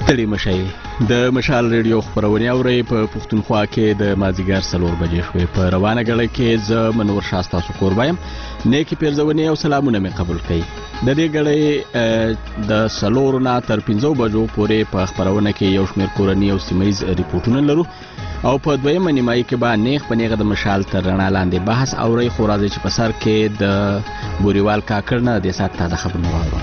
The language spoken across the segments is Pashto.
ستړي مشئ د مشال ریډیو خبرونه اورئ په پښتونخوا کې د مازیګر 4 بجې شوې په روانه غړې کې ز منور شاستا سو قربایم نیکی پیرزونی او سلامونه مې قبول کړئ د دې غړې د 4 نه تر 15 بجو پورې په خبرونه کې یو شمېر کورنی او سیمایز ریپورتونه لرو او په دویمه نیمایي کې به نیغ په نیغه د مشال تر رڼا لاندې بحث اورئ خو راځي چې په سر کې د بوريوال کاکړ نه د سات تازه خبرونه واورو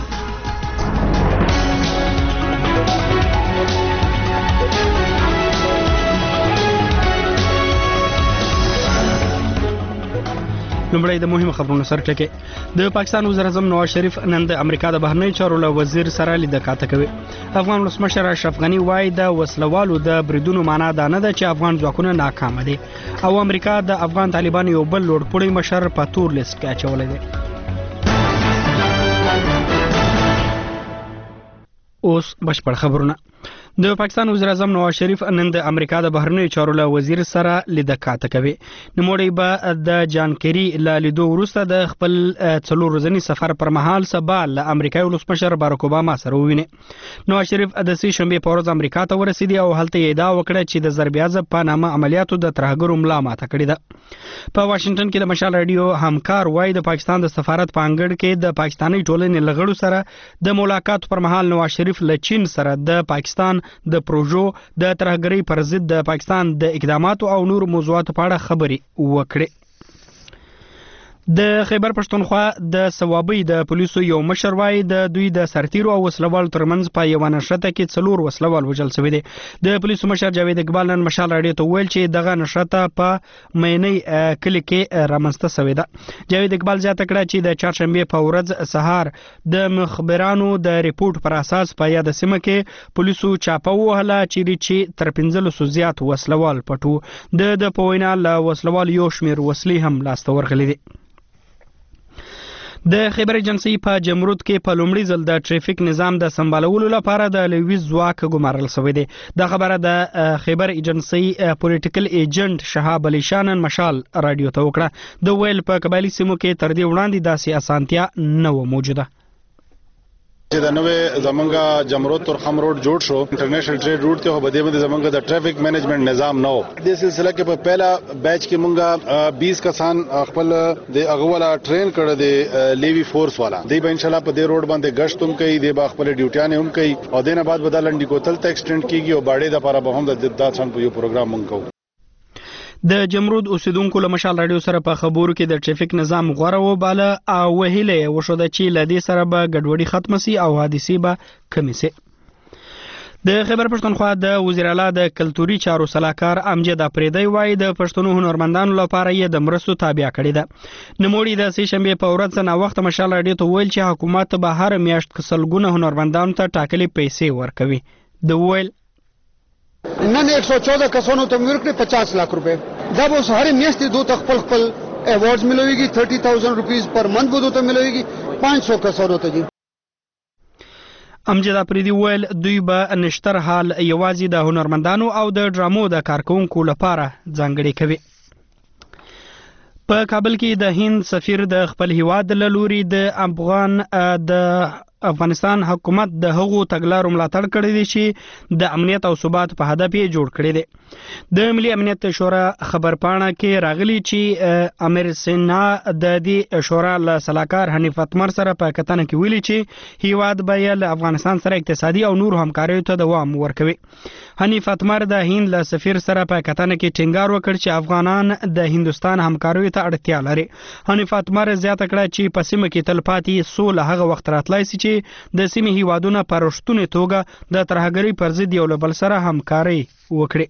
لومړی د مهمو خبرونو سره ټکی د پاکستان وزیر اعظم نواز شریف نن د امریکا د بهرنی چارو له وزیر سره لیدکاته کوي افغان ولسمشر اشرف غنی وایي د وسلوالو د بریدونو معنا دا نه ده چې افغان ځواکونه ناکام دي او امریکا د افغان طالبان یو بل لوړپوړی مشر په تور لیست کې اچولی دی اوس بشپړ خبرونه د پاکستان وزیر اعظم نواز شریف نن د امریکا د بهرنی چارو له وزیر سره لیدکاته کوي نوموړی به د جانکری له لیدو وروسته د خپل 4 ورځنی سفر پر مهال سبا له امریکایي ولسمشر باراک اوباما سره وویني نواز شریف د سې شنبه په ورځ امریکا ته ورسېدی او هلته یې ادعا وکړه چې د ضرب عضب په نامه عملیاتو د ترهګرو ملا ماته کړې ده په واشنگټن کې د مشال رادیو همکار وایي د پاکستان د سفارت په انګړ کې د پاکستاني ټولنې لغړو سره د ملاقات پر مهال نواز شریف له چین سره د پاکستان د پروژو د ترهګرۍ پر ضد د پاکستان د اقداماتو او نور موضوعاتو په اړه خبرې وکړې د خیبر پښتونخوا د ثوابي د پولیسو یو مشر وایي د دوی د سرتیرو او وسلوالو ترمنځ په یو نشرته کې 4 وسلوال وژل شوی دی د پولیسو مشر جاوید اقبال نن مشال راډیو ته ویل چې دغه نشرته په مېنی کلی کې رامنځته شوې ده جاوید اقبال زیاته کړه چې د چهارشنبه په ورځ سهار د مخبرانو د ریپورت پر اساس په یاد سیمه کې پولیسو چاپه وهله چې تر 15 زیات وسلوال پټو د پوینا له وسلوال یو شمیر وسلې هم لاسته ورغلې دي د خیبر ایجنسی په جمرود کې په لومړي ځل د ټریفیک نظام د سمبالولو لپاره د لوی ځواک ګمارل شوی دی د خبره د خیبر ایجنسی پولیټیکل ایجنټ شهاب علي شانن مشال رادیو ته وکړه د ویل په قبایلی سیمو کې تر دې وړاندې داسې اسانتیا نه و موجوده چې د نوې زمونږه جمرود ترخم روډ جوړ شو انټرنیشنل ټریډ روډ ته په دې باندې زمونږه د ټریفیک مینجمنت نظام نو د سلسله کې په پہلا بیچ کې مونږه 20 کسان خپل د اغوالا ټرین کړه د لیوی فورس والا دی به ان شاء الله په دې روډ باندې غشت هم کوي دی به خپل ډیوټیان هم کوي او دینه بعد بدلنډي کوتل ته ایکسټند کیږي او باړې د لپاره به هم د داتشان په یو پروګرام مونږ کوو د جمرود اوسیدونکو له مشال رادیو سره په خبرو کې د ټریفیک نظام غوړه و باله او وهله وشوده چې لدې سره به ګډوډي ختم سي او حادثې به کم سي د خیبر پښتونخوا د وزیر اعلی د کلتوري چارو صلاحکار امجد افریدی وایي د پښتون هنرمندانو لپاره یې د مرستو تابع کړی ده نوموړي د سې شنبه په ورځ نه وخت مشال رادیو ته ویل چې حکومت به هر میاشت کسلګونه هنرمندانو ته ټاکلي پیسې ورکوي د ویل نن 114 کسانو ته ورکړي 50 लाख रुपए دا به هر میاشت دو خپل ایوارډز ملويږي 30000 روپیز پر منث بده ته ملويږي 500 کسانو ته دي امجد افریدی ویل دوی به نشتر حال یوازې د هنرمندانو او د ډرامو د کارکونکو لپاره ځانګړي کوي په کابل کې د هند سفیر د خپل هیواد له لوري د افغانستان حکومت د هغو تګلارو ملاتړ کړی دی چې د امنیت او ثبات په هدف یې جوړ کړی دی د ملي امنیت شورا خبرپاڼه کې راغلی چې امیر سینا د دې شورا له صلاحکار حنیف اتمر سره په کتنه کې ویلي چې هیواد به له افغانستان سره اقتصادي او نور همکاریو ته دوام ورکوي حنیف اتمر د هند له سفیر سره په کتنه کې ټینګار وکړ چې افغانان د هندستان همکاریو ته اړتیا لري حنیف اتمر زیاته کړه چې په سیمه کې تلپاتې سوله هغه وخت راتلای شي چې د سیمې هیوادونو پر رښتونې توګه د ترهګرۍ پر ضد یو له بل سره همکاري وکړي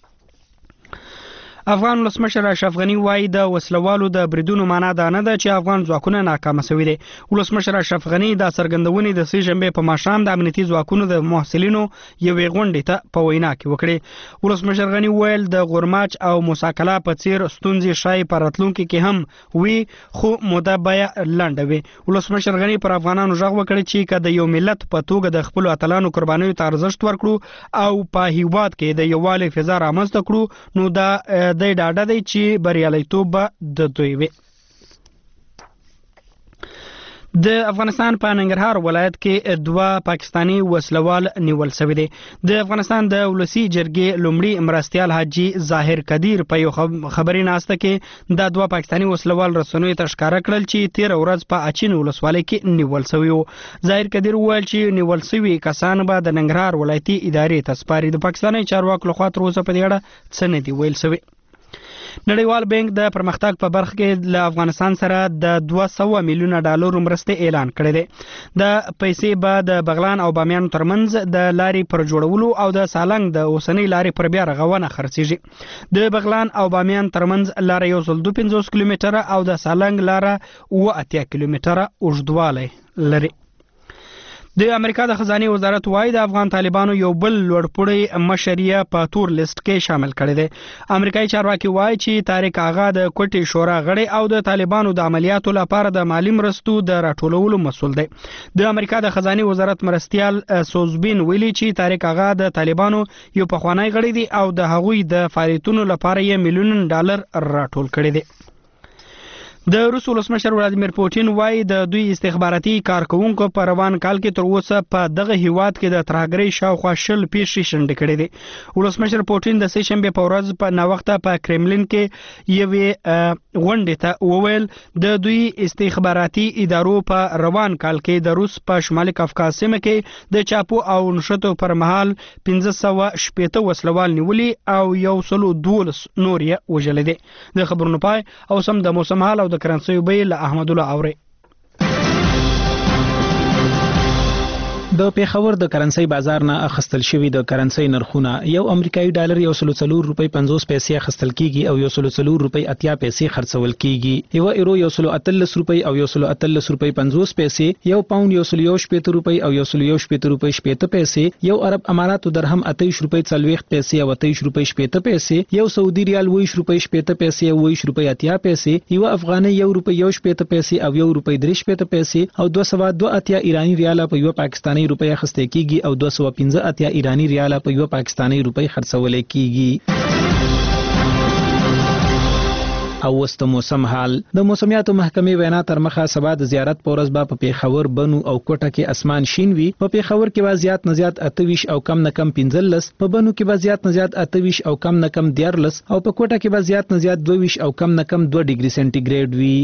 افغان ولسمشر اشرف غنی وایي د وسلوالو د بریدونو معنا دا نه ده چې افغان ځواکونه ناکام شوي دي ولسمشر اشرف غنی دا څرګندونې د سې شنبه په ماښام د امنیتي ځواکونو د محصلینو یوې غونډې ته په وینا کې وکړي ولسمشر غنی ویل د غورماچ او موساکلا په څیر ستونزې شای پر راتلونکي کې هم وي خو موده بیا لنډه وي ولسمشر غنی پر افغانانو ژغ وکړي چې کله یو ملت په توګه د خپل اتلانو قربانیو ته ارزښت ورکړو او په هیواد کې د یووالي فضا رامنځته کړو نو دا د ډاډه دی چې بریالیتوب به د دوی وي د افغانستان په ننګرهار ولایت کې 2 پاکستانی وسلوال نیول شوی دي. د افغانستان د ولسی جرګې لومړي مرستیال حاجی ظاهر قدیر په یو خبري ناسته کې د 2 پاکستانی وسلوال رسنوي تشکاره کړل چې 13 ورځ په اچین ولسوالۍ کې نیول شوی وو. ظاهر قدیر وویل چې نیول شوی کسان به د ننګرهار ولایتي ادارې ته سپاري. د پاکستاني چارواکو لخوا تر اوسه په دې اړه څه نه دی ویل شوی. نړیوال بانک د پرمختګ په برخه کې له افغانستان سره د 200 میلیونه ډالر مرستې اعلان کړې ده. د پیسې به د بغلان او بامیان ترمنځ د لارې پر جوړولو او د سالنګ د اوسنۍ لارې پر بیا رغونه خرڅیږي. د بغلان او بامیان ترمنځ لار 152 کیلومتره او د سالنګ لار 80 کیلومتره اوږدوالی لري. د امریکا د خزانه وزارت وايي د افغان طالبانو یو بل لوړپوړی مشریه په تور لیست کې شامل کړي دي. امریکایي چارواکي وايي چې طارق آغا د کوټي شورا غړی او د طالبانو د عملیاتو لپاره د مالی مرستو د راټولولو مسؤل دی. د امریکا د خزانه وزارت مرستیال سوزبین ویلي چې طارق آغا د طالبانو یو پخوانی غړی دی او د هغوی د فعالیتونو لپاره یې میلیون ډالر راټول کړي دي. د روس ولسمشر ولادیمیر پوتین وايي د دوی استخباراتي کارکونکو په روان کال کې تر اوسه په دغه هیواد کې د ترهګرۍ شاوخوا 10 پیښې شنډې کړې دي. ولسمشر پوتین د سه شنبه په ورځ په ناوخته په کرملین کې یوې غونډې ته وویل د دوی استخباراتي ادارو په روان کال کې د روس په شمالي کافکاز سیمه کې د چاپو او نشټو پر مهال 1580 وسلوال نیولي او 112 نور یې وژلي دي. د خبرونو پای او سم د موسم حال او د کرنسي بیل احمد الله اوري. د پیښور د کرنسي بازار نه اخستل شوی د کرنسي نرخونه یو امریکایي ډالر 104 روپۍ 50 پیسې اخستل کیږي او 104 روپۍ 80 پیسې خرڅول کیږي. یو ایرو 113 روپۍ او 113 روپۍ 50 پیسې، یو پاوند 118 روپۍ او 118 روپۍ 70 پیسې، یو عرب اماراتو درهم 28 روپۍ 40 پیسې او 28 روپۍ 70 پیسې، یو سعودي ریال 20 روپۍ 70 پیسې او 20 روپۍ 80 پیسې، یو افغاني 1 روپۍ 70 پیسې او 1 روپۍ 30 پیسې او 282 ایرانی ریال په یو پاکستاني روپۍ اخیستل کیږي او 215 ایرانی ریال په یو پاکستاني روپۍ خرڅول کیږي. او وست موسم حال د موسمیاتو محکمې وینا تر مخه سبا د زیارت پورز با په پیښور بنو او کوټه کې اسمان شین وي. په پیښور کې وضعیت نزيات 28 او کم نه کم 15، په بنو کې وضعیت نزيات 28 او کم نه کم 14 او په کوټه کې وضعیت نزيات 22 او کم نه کم 2 ډیګري سنټیګریډ وي.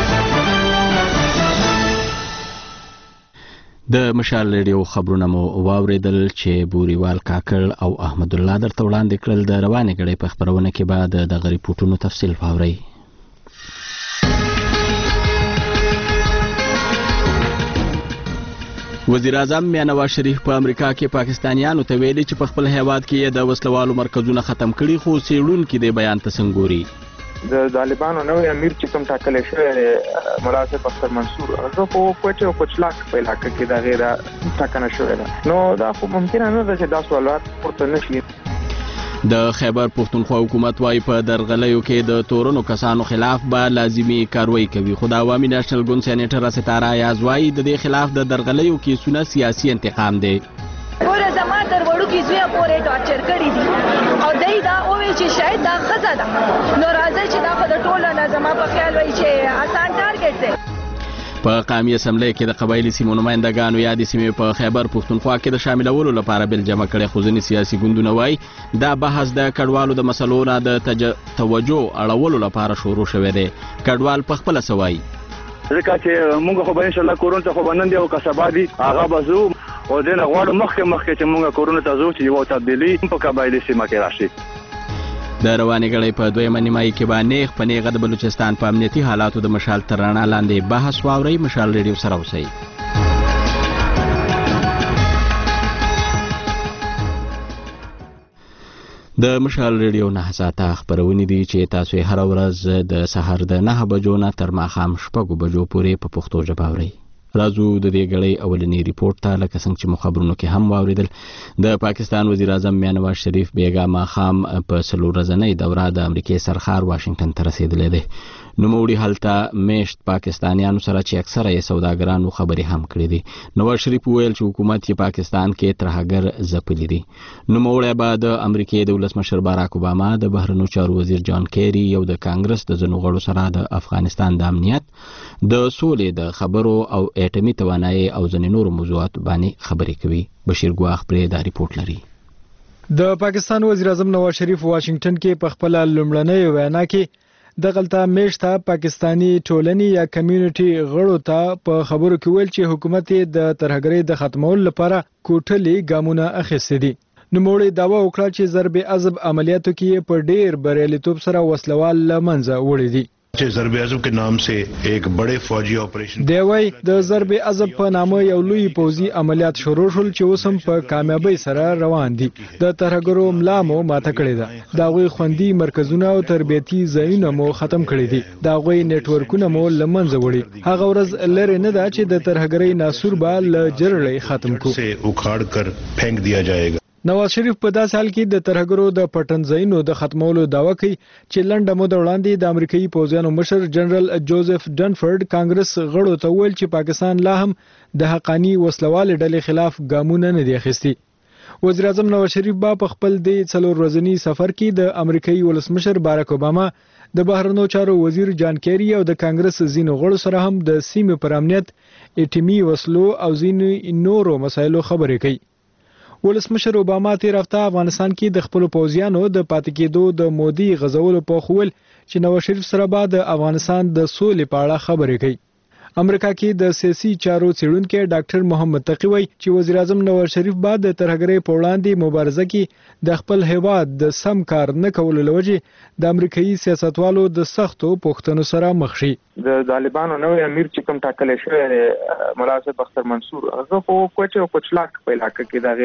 د مشال ریډیو خبرونه مو واوریدل چې بوریوال کاکړ او احمد الله درته وړاندې کړل. د روانې غړي په خبرونه کې بعد د غریپوټونو تفصیل واورئ. وزیر اعظم میاں نواز شریف په امریکا کې پاکستانیانو ته ویلي چې په خپل هیواد کې د وسلوالو مرکزونه ختم کړي، خو څېړونکي د بیان ته څنګوري. د طالبانو نوې امیر چې کوم ټاکل شوی مولا صاحب اختر منصور هغه په کوټه او کوچلاک په علاقې کې دا غیره ټاکنه شوې ده، نو دا خو ممکن نه ده چې دا سوالات پورته نشي. د خیبر پښتونخوا حکومت وايي په درغلیو کې د تورنو کسانو خلاف به لازمي کاروایی کوي، خو د عوامي نېشنل ګوند سېنیټر ستاره یاز وايي د دې خلاف د درغلیو کیسونه سیاسي انتقام دی. ګوره زما تر وړو کې زوی پورې ټارچر کړي دي او دای دا وایي چې شاید دا خزه ده، نو راځي چې دا په ټوله نه زما په خیال وایي چې آسان ټارګټ دی. په قومي اسمبلی کې د قبایلی سیمو نمائندګانو یادې سیمې په خیبر پښتونخوا کې د شاملولو لپاره بل جمع کړي، خو ځینې سیاسي ګوندونه وایي دا بحث د کډوالو د مسلو نه د توجه اړولو لپاره شروع شوی دی. کډوال په خپله څه وایي؟ ځکه چې موږ خو به انشاءالله کورونو ته خو به نن دی او که سبا دي هغه به ځو او دې نه غواړو مخکې چې موږ کورونو ته ځو چې یوه تبدیلي په قبایلي سیمه کې راشي. د روانې غړۍ په دویمه نیمایي کې به نیغ په نیغه د بلوچستان په امنیتي حالاتو د مشال تر رڼا لاندې بحث واورئ. مشال ریډیو سره اوسئ. د مشال ریډیو 9 ساعته خبرونه دي چې تاسو یې هر ورځ د سحر د 9 بجو نه تر ماښام 6 بجو پورې په پښتو ژبه اورئ. راځو د دې غړۍ اولنی ریپورت ته. لکه څنګه چې مو خبرونو کې هم واوریدل، د پاکستان وزیر اعظم میاں نواز شریف بیګا ماښام په 4 ورځنۍ دوره د امریکای سرخار واشنگټن ته رسیدلی دی. نوموړي هلته میشت پاکستانیانو سره چې اکثره یې سوداګرانو خبرې هم کړې دي. نواز شریف وویل چې حکومت یې پاکستان کې ترهګر ځپلي دي. نوموړی به د امریکای د ولسمشر باراک اوباما، د بهرنیو چارو وزیر جان کیری، یو د کانګرس د ځینو غړو سره د افغانستان د امنیت، د سولې د خبرو او اټومي توانایي او ځینې نورو موضوعات باندې خبرې کوي. بشیر ګواخ پرې دا ریپورت لري. د پاکستان وزیر اعظم نواز شریف واشنگټن کې په خپل لومړنۍ وینا کې د غلطه میشته پاکستانی ټولنې یا کمیونټي غړو ته په خبرو کې ویل چې حکومت د ترهګرۍ د ختمولو لپاره کوټلي ګامونه اخیستي دي. نوموړي دعوا وکړه چې ضرب عضب عملیاتو کې په ډیر بریالیتوب سره وسلوال لمنځه وړي دي. ضرب عضب के नाम से एक बड़े फौजी ऑपरेशन دی وای د ضرب عضب په نامه یو لوی پوځي عملیات شروع شول چې اوس هم په کامیابی سره روان دي. د ترهګرو ملا مو ماته کړې ده. دا غوي خوندي مرکزونه او تربیتي ځایونه مو ختم کړي دي. دا غوي نتورکونه مو لمنځه وړي. هغه ورځ لري نه ده چې د ترهګرۍ ناسور به ل جرړې ختم کو से उखाड़ कर फेंक दिया जाएगा. نواز شریف په داسې حال کې د ترهګرو د پټنځایونو د ختمولو دعوا کوي چې لنډه موده وړاندې د امریکایي پوځیانو مشر جنرال جوزف ډنفورد کانګرس غړو ته ویل چې پاکستان لا هم د حقانی وسلوال ډلې خلاف ګامونه نه دي اخیستي. وزیر اعظم نواز شریف په خپل د 4 ورځنی سفر کې د امریکایي ولسمشر باراک اوباما د بهرنیو چارو وزیر جان کیری او د کانګرس ځینو غړو سره هم د سیمې پر امنیت، اټومي وسلو او ځینو نورو مسایلو خبرې کوي. ولسمشر اوباما تیر هفته افغانستان کې د خپل پوځیانو د پاتې کېدو د مودي غزولو په خول چې نواز شریف سره به د افغانستان د سولې په اړه خبرې کوي. امریکا کې د سیاسي چارو څېړونکي ډاکټر محمد تقی وایي چې وزیر اعظم نواز شریف بعد د ترهګرۍ په وړاندې مبارزه کې د خپل هیواد د سم کار نه کولو لوجې د امریکایي سیاستوالو د سختو پوښتنو سره مخ شي. د طالبانو نوې امیر چې کوم ټاکل شوی دی مولا صاحب اختر منصور هغه په کوټه او کوچلاک په علاقه کې دا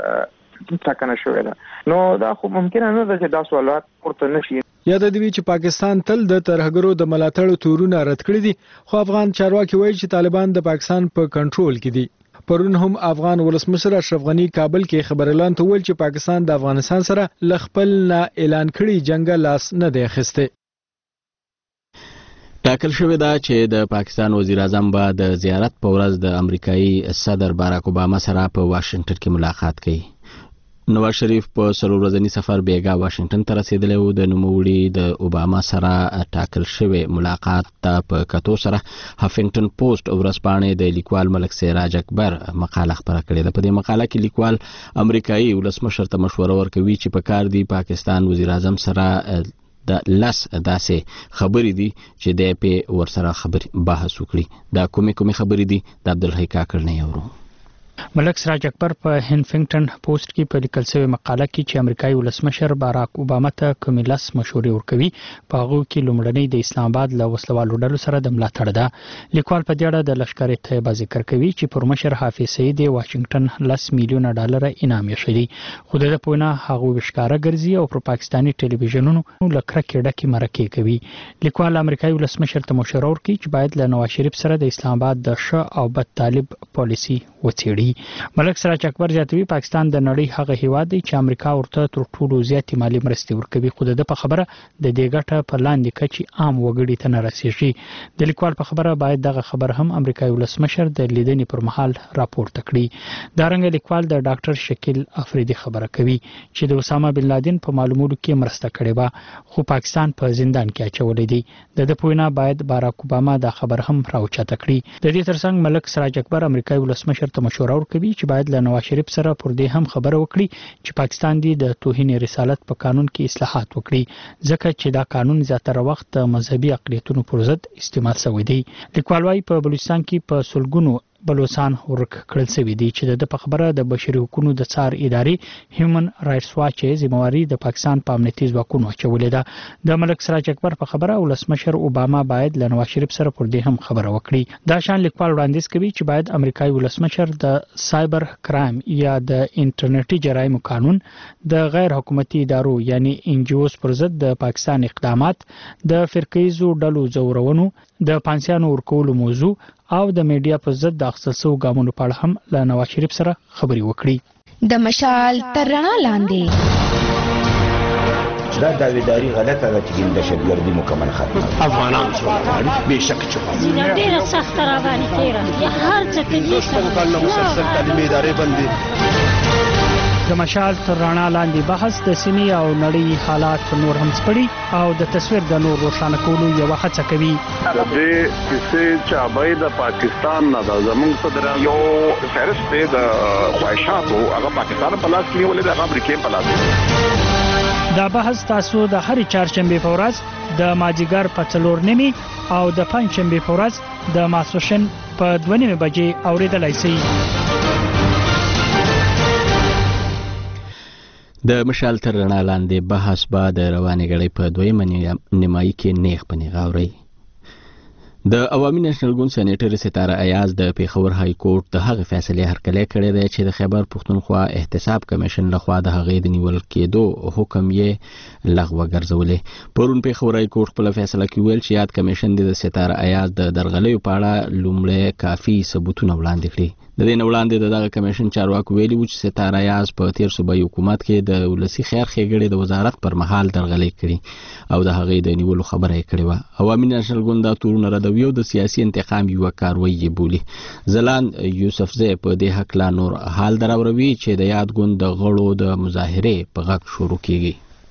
غیر ټاکنه شوی ده. نو دا خو ممکن نه ده چې دا سوالات ورته نشي. یاد دی چې پاکستان تل د ترهګرو د ملاتړ تورونه رد کړی دي، خو افغان چارواکي وایي چې طالبان د پاکستان په کنټرول کې دي. پرون هم افغان ولسمشر اشرف غنی کابل کې خبر اعلان ته ویل چې پاکستان د افغانستان سره ل خپل نه اعلان کړي جنگ لاس نه دی اخیسته. ټاکل شوې ده چې د پاکستان وزیر اعظم به د زیارت په ورځ د امریکایي صدر باراک اوباما سره په واشنگټن کې ملاقات کوي. نواز شریف په 4 ورځنی سفر بیګا واشنگټن ته رسیدلی و. د نوموړي د اوباما سره ټاکل شوی ملاقات ته په کتو سره هافنګټن پوسټ ورځپاڼې د لیکوال ملک سراج اکبر مقاله خپره کړې ده. په دې مقاله کې لیکوال امریکایي ولسمشر ته مشوره ورکوي چې په کار دی پاکستان وزیر اعظم سره د لاس داسې خبرې دي چې د په ورسره خبرې بحث وکړي. دا کومې خبرې دي د عبدالحی کاکړ نه اورو. ملک سراج اکبر په هافنګټن پوسټ کې په لیکل شوی مقاله کې چې امریکایي ولسمشر باراک اوباما ته کومې لاس مشورې ورکوي په هغه کې لومړنۍ د اسلام آباد له وسلوالو ډلو سره د ملاتړ ده. لیکوال په دې اړه د لشکر طیبه ذکر کوي چې پر مشر حافظ سعید واشنگټن $10 میلیون انعام یې شوی. خو د پوینا هغه وشکاره ګرځي او پر پاکستانی ټلویزیونونو لکه کېډه کې مرکه کوي. لیکوال امریکایي ولسمشر ته مشوره ورکوي چې باید له نواز شریف سره د اسلام آباد د ښه او بد طالب پالیسی وڅېړي. ملک سراج اکبر زیاتوي پاکستان د نړۍ هغه هیواد دی چې امریکا ورته تر ټولو زیاتې مالی مرستې ورکوي، خو د په خبره د دې ګټه په لاندې کچې عام وګړي ته نه رسیږي. د لیکوال په خبره باید دغه خبر هم امریکایي ولسمشر د لیدنې پر مهال راپورته کړي. دارنګه لیکوال د ډاکټر شکیل افریدي خبره کوي چې د اسامه بن لادن په معلومولو کې مرسته کړې وه، خو پاکستان په زندان کې اچولې دي. د پوینا باید باراک اوباما دا خبر هم راوچته کړي. د دې ترڅنګ ملک سراج اکبر امریکایي ولسمشر ته مشوره ورکوي چې باید له نواز شریف سره پر دې هم خبره وکړي چې پاکستان دی د توهین رسالت په قانون کې اصلاحات وکړي، ځکه چې دا قانون زیاتره وخت د مذهبي اقلیتونو پر ضد استعمال شوی دی. لیکوال وايي په بلوچستان کې په سلګونو بلوچستان ورک کړل شوی دی چې د خبره د بشري حقوقو د څار ادارې هیومن رائټس واچ ذمہواری د پاکستان په امنیتي ځواکونو اچولې ده. د ملک سراج اکبر په خبره ولسمشر اوباما باید له نواز شریف سره پر دې هم خبره وکړي. دا شان لیکوال وړاندیز کوي چې باید امریکایي ولسمشر د سایبر کرایم یا د انټرنیټي جرایمو قانون، د غیر حکومتي ادارو یعنی NGOs پر ضد د پاکستان اقدامات، د فرقیزو ډلو زورونو، د پانسیانو ورکولو موضوع او د میډیا په ضد د اخیستل شویو ګامونو په اړه هم له نواز شریف سره خبرې وکړي. د مشال تر رڼا لاندې دا داویداری غلطه ده چې د دهشتګردي مکمل ختمه افغانان څو بېشک چې ډېره سخته راباندې تېره هر څه کوي مسلسل تعلیمي ادارې بندې د مشال تر رڼا لاندې بحث د سیمې او نړۍ حالات نور هم سپړي او د تصویر د نور روښانه کولو یو هڅه کوي. د دې کیسې چابې د پاکستان نه د زموږ صدر یو فهرست دی د خواهشاتو هغه پاکستان په لاس کې ولې د امریکا په لاس. دا بحث تاسو د هرې چهارشنبه په ورځ د ماجیګر په 4:30 او د پنځشنبه په ورځ د ماسوشن په 2:30 بجې اوریدلای شئ. د مشال تر رڼا لاندې بحث به د روانې غړې په 2 نیمایي کې نیغ په نیغ اوري. د عوامي نېشنل ګوند سېنیټر ستاره ایاز د پیښور های کورټ د هغه فیصله هرکلی کړی دی چې د خیبر پښتونخوا احتساب کمیشن لخوا د هغې د نیول کېدو حکم یې لغوه ګرځولې. پرون پیښور های کورټ خپل فیصله کې ویل چې یاد کمیشن د ستاره ایاز د درغلیو په اړه لومړی کافي ثبوتونه وړاندې کړي. د دې وړاندې دغه کمیشن چارواکو ویلي و چې ستاره ایاز په تیر صوبایي حکومت کې د ولسی خیر ښېګړې د وزارت پر مهال درغلي کړي او د هغې د نیولو خبره یې کړې وه. عوامي نېشنل ګوند دا تورونه ردوي او د سیاسي انتقام یوه کاروي یې بولي. ځلان یوسفزی په دې هکله نور حال دراوروي چې د یاد ګوند د غړو د مظاهرې په غږ شروع کیږي.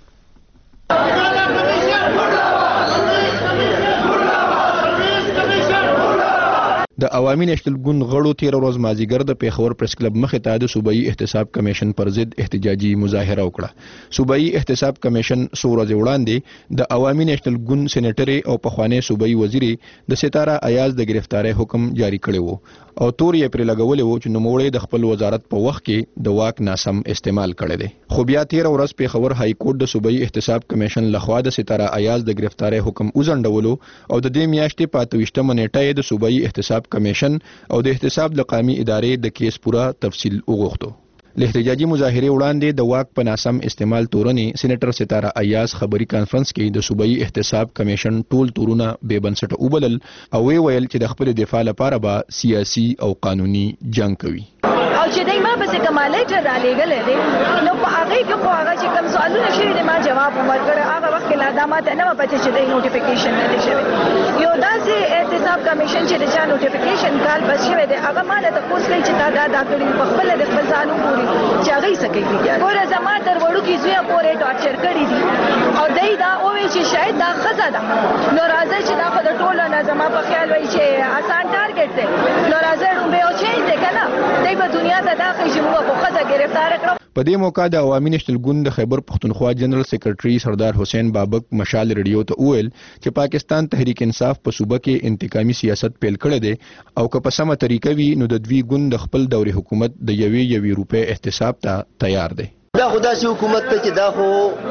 د عوامي نېشنل ګوند غړو 13 ورځ مازیګر د پیښور پریس کلب مخې ته د صوبایي احتساب کمیشن پر ضد احتجاجي مظاهره وکړه. صوبایي احتساب کمیشن څو ورځې وړاندې د عوامي نېشنل ګوند سېنیټر او پخوانی صوبایي وزیر د ستاره ایاز د گرفتاری حکم جاری کړی وو او تور یې پر لګولې وو چې نوموړی د خپل وزارت په وخت کې د واک ناسم استعمال کړی دی. خو بیا 13 ورځ پیښور های کورټ د صوبایي احتساب کمیشن لخوا د ستاره ایاز د گرفتاری حکم وزندولو او د دې میاشتې په 28 نیټه د صوبایي احتساب کمیشن او د احتساب د قومي ادارې د کیس پورا تفصیل وغوښتو. له احتجاجي مظاهره وړاندې د واک په ناسم استعمال تورنې سېنیټر ستاره ایاز خبري کانفرنس کې د صوبایي احتساب کمیشن ټول تورونه بے بنسټه وبلل او ویل چې د خپل دفاع لپاره به سیاسي او قانوني جنگ کوي. او چې دای ما په کمالټ را لګلې دي نو په هغه کې خو هغه چې کوم سوالونه شوي دي ما جواب ورکړ. هغه وخت کې لا دا ماته نه پته چې د نوټیفیکیشن نه دي شوی. یو داسې احتساب کمیشن چې د چا نوټیفیکیشن کال بس شوی دی هغه مال ته کوس کوي چې دا کړي په خپل د خپل ځانو پوری چې هغه یې سکیږي. ګوره زما تر وړو کې زوی پورې ټارچر کړی دي او دای دا اوې چې شاید دا خزه ده نو راځي چې دا په ټولو نه زما په خیال وای چې آسان ټارګټ دی نو راځي به او چینج دی کنه دای په دنیا ته دا چې موږ په خزه گرفتار کړو. په دې موقع د عوامي نېشنل ګوند د خیبر پښتونخوا جنرال سیکرټري سردار حسین بابک مشال ریډیو ته وویل چې پاکستان تحریک انصاف په صوبه کې انتقامي سیاست پیل کړی دی او که په سمه طریقه وي نو د دوی ګوند د خپل دوري حکومت د یوې روپۍ احتساب ته تیار دی. دا خداسي حکومت ته چې دا خو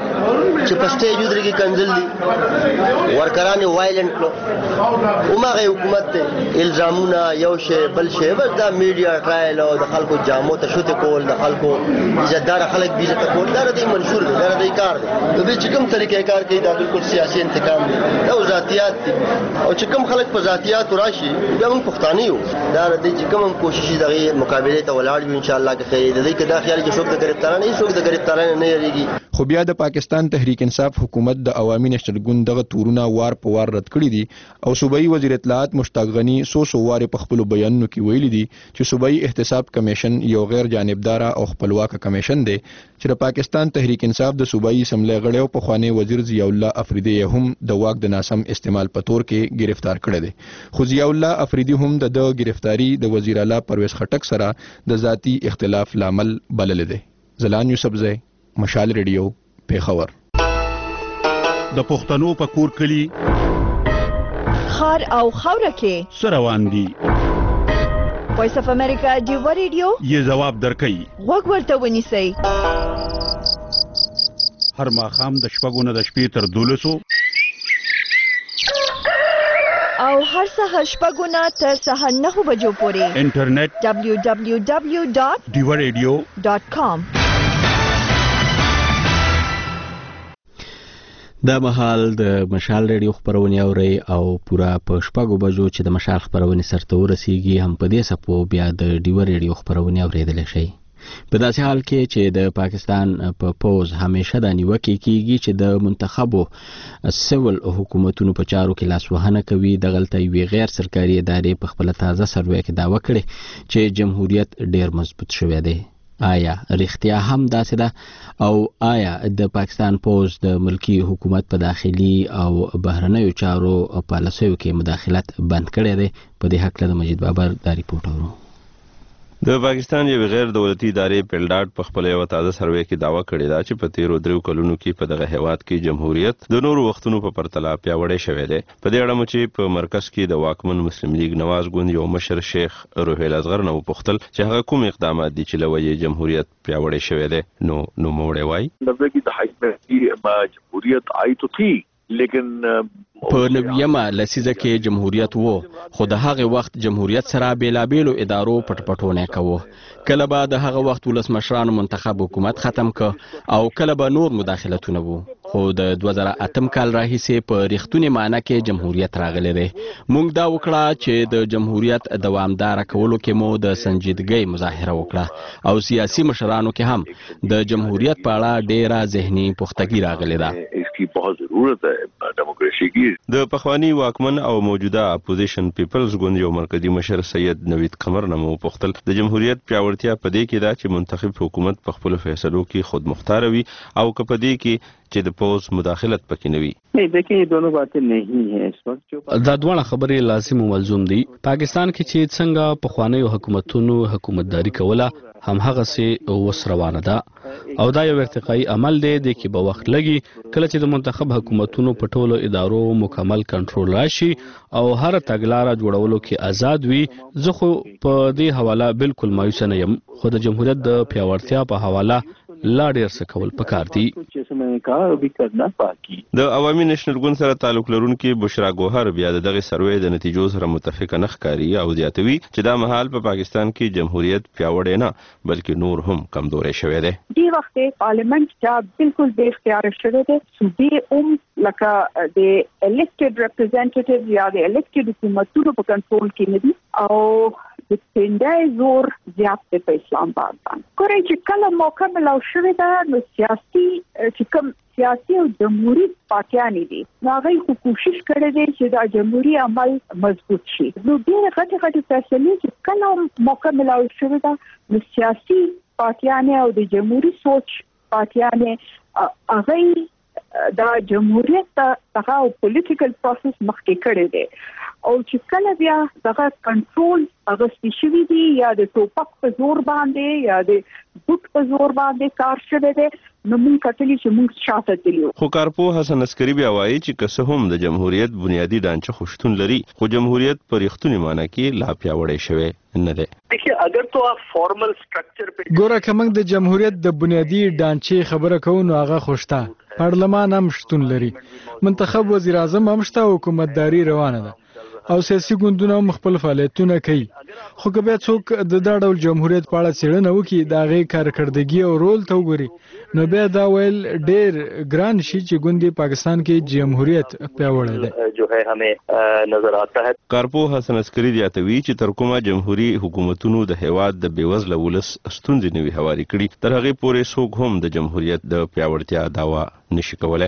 چې په سټیج ودرېږي کنځل دي ورکران یې وایلنټ کړو هماغه حکومت ته الزامونه یو شی بل شی بس دا میډیا ټرایل او د خلکو جامو ته شوته کول د خلکو عزتدار خلک بي عزت کول دا د منشور دی دا د کار دی د دې چې کوم طریقې کار کوي دا بالکل سیاسي انتقام دی دا ذاتيات دي او چې کوم خلک په ذاتيات راشي بیا موږ پښتانه یو دا د دې چې کوم کوشش دغه مقابله ته ولاړ یو ان شاء الله کې خیر د دې کې دا خیال چې څوک د گرفتار نه څوک د گرفتار نه یریږي. خو بیا د پاکستان تحریک انصاف حکومت د عوامي نېشنل ګوند دغه تورونه وار په وار رد کړي دي او صوبایي وزیر اطلاعات مشتاق غنی سو وار په خپل بیانونو کې ویلي دي چې صوبایي احتساب کمیشن یو غیر جانبدار او خپلواک کمیشن دی چې د پاکستان تحریک انصاف د صوبایي اسمبلی غړی او پخوانی وزیر ضیاء الله افریدی هم د واک د ناسم استعمال په تور کې گرفتار کړی دی. خو ضیاء الله افریدی هم د گرفتاری د وزیر اعلی پرویز خټک سره د ذاتی اختلاف لامل بلل دی. ځلان یوسفزی مشال ریډیو پیښور. د پښتنو په کور کلی خار او خوره کې سروان دي وایس اف امریکا دیو ریډیو یې جواب درکړي وګ ورته ونیسئ هر ماښام د شپږو نه د شپې تر 12 او هر سهار شپږو نه تر سهار 9 بجو پورې انټرنیټ www.diwaradio.com. دا مهال د مشال ریډیو خبرونه اوري او پورا په شپږو بجو چې د مشال خبرونه سرته ورسیږي هم په دې سپو بیا د ډیو ریډیو خبرونه اوریدل شي. په داسې حال کې چې د پاکستان په پوز همیشه د نیوکې کیږي چې د منتخبو سیول حکومتونو په چارو کې لاسوهنه کوي. دغلته یوې غیر سرکاري ادارې په خپل تازه سروې کې دعوه کړې چې جمهوریت ډیر مضبوط شوی دی. آیا رښتیا هم داسې ده او آیا د پاکستان پوز د ملکی حکومت په داخلي او بهرنیو چارو پالیسیو کې مداخلت بند کړی دی؟ په دې حق له مجید بابر دا ریپورت اورو. د پاکستان یو غیر دولتي ادارې پیلډاټ په خپل یو تازه سروې کې داوا کړې ده چې په تیرو 3 کلونو کې په دغه هیواد کې جمهوریت د نورو وختونو په پرتله پیاوړی شوی دی. په دې اړه چې په مرکز کې د واکمن مسلم لیگ نواز ګوند یو مشر شیخ روحیل اصغر نو پوښتل چې هغه کوم اقدامات دي چې لوی جمهوریت پیاوړی شوی دی. نو موړی وای لږه د حکومت جمهوریت آی تو تھی لیکن په نویمه لسیزه کې جمهوریت وو خو د هغه وخت جمهوریت سره بیلابیلو ادارو پټپټونه کوو. کله به د هغه وخت ولسمشرانو منتخب حکومت ختم ک او کله به نور مداخلتونه وو. خو د 2008 کال راهیسې په ریښتونی معنی کې جمهوریت راغلی دی. موږ دا وکړه چې د جمهوریت دوامدار کولو کې مو د سنجیدګۍ مظاهره وکړه او سیاسي مشرانو کې هم د جمهوریت په اړه ډیره ذهني پختګي راغلی ده. इसकी बहुत जरूरत है डेमोक्रेसी की. د پخوانی واکمن او موجوده اپوزیشن پیپلز ګوند یو مرکزی مشر سید نوید قمر نمو پختل د جمهوریت پیاوړتیا په دې کې دا چې منتخب حکومت په خپل فیصلو کې خود مختار وي او که په دې کې چې د پوز مداخلت پکې نه وي. नहीं देखिए ये दोनों बातें नहीं है इस वक्त. دا دواړه خبرې لازم او ملزوم دي. پاکستان کې چې څنګه پخوانیو حکومتونو حکومتداري کوله هم هغه سي اوس روانه ده او دا یو ارتقایي عمل دی د کې به وخت لګي کله چې د منتخب حکومتونو په ټولو ادارو مکمل کنټرول راشي او هر تګلارې جوړولو کې آزاد وي. زه خو په دې حواله بالکل مایوس نه یم خو د جمهوریت د پیاوړتیا په حواله لا ډیر څه کول پکار دي. د عوامي نېشنل ګوند سره تعلق لرونکي بشرا ګوهر بیا دغه سروې د نتیجو سره متفق نه ښکاري او زیاتوي چې دا مهال په پاکستان کې جمهوریت پیاوړی نه بلکې نور هم کمزوري شوی دی. دی وخت پارلیمنت چې بالکل بے اختیار شوی دی صوبې لکه د الیکټډ ریپرزینټیټیو یا د الیکټډ حکومتونو په کنټرول کې نه دي او د پندای زور زیات په اسلام آباد باندې. کورې چې کله موقع ملو شوی دا نو سیاسي او جمهوریت پاکیانی دي نو هغه کوشش کړی دی چې دا جمهوریت عمل مضبوط شي. نو ډېر غټ فیصلې چې کله موقع ملو شوی دا نو سیاسي پاکیانی او د جمهوریت سوچ پاکیانی هغه دا جمهوریت ته او پولیټیکل پروسس مخکې کړی دی او چې کله بیا دغه کنټرول اغستې شوی دی یا د ټوپک په زور باندې یا د بوت په زور باندې کار شوی دی نو موږ کتلی چې موږ شاته تلو. خو کارپو حسن عسکری بیا وایي چې که څه هم د جمهوریت بنیادی ډانچه خوشتون لري خو جمهوریت په ریښتونی معنی کې لا پیاوړی شوی نه دی. देखिए अगर तो आप फॉर्मल स्ट्रक्चर पे ګوره که موږ د جمهوریت د بنیادی ډانچې خبره کوو نو هغه خوشته پارلمان هم شتون لري منتخب وزیر اعظم هم شته حکومتداري روانه ده او سیاسي ګوندونه مخبل فعالیتونه کوي. خو که بیا څوک د دا ډول جمهوریت په اړه څېړنه وکړي د هغې کارکردګي او رول ته وګوري نو بیا دا ویل ډېر ګران شي چې ګوند پاکستان کې جمهوریت پیاوړی دی. जो है हमें नजर आता है. کارپو حسن عسکری زیاتوي چې تر کومه جمهوریت حکومتونو د هیواد د بیوزله ولس ستونزې نوي هواري کړي تر هغې پورې څوک هم د جمهوریت د پیاوړتیا دعوا نشي کولی.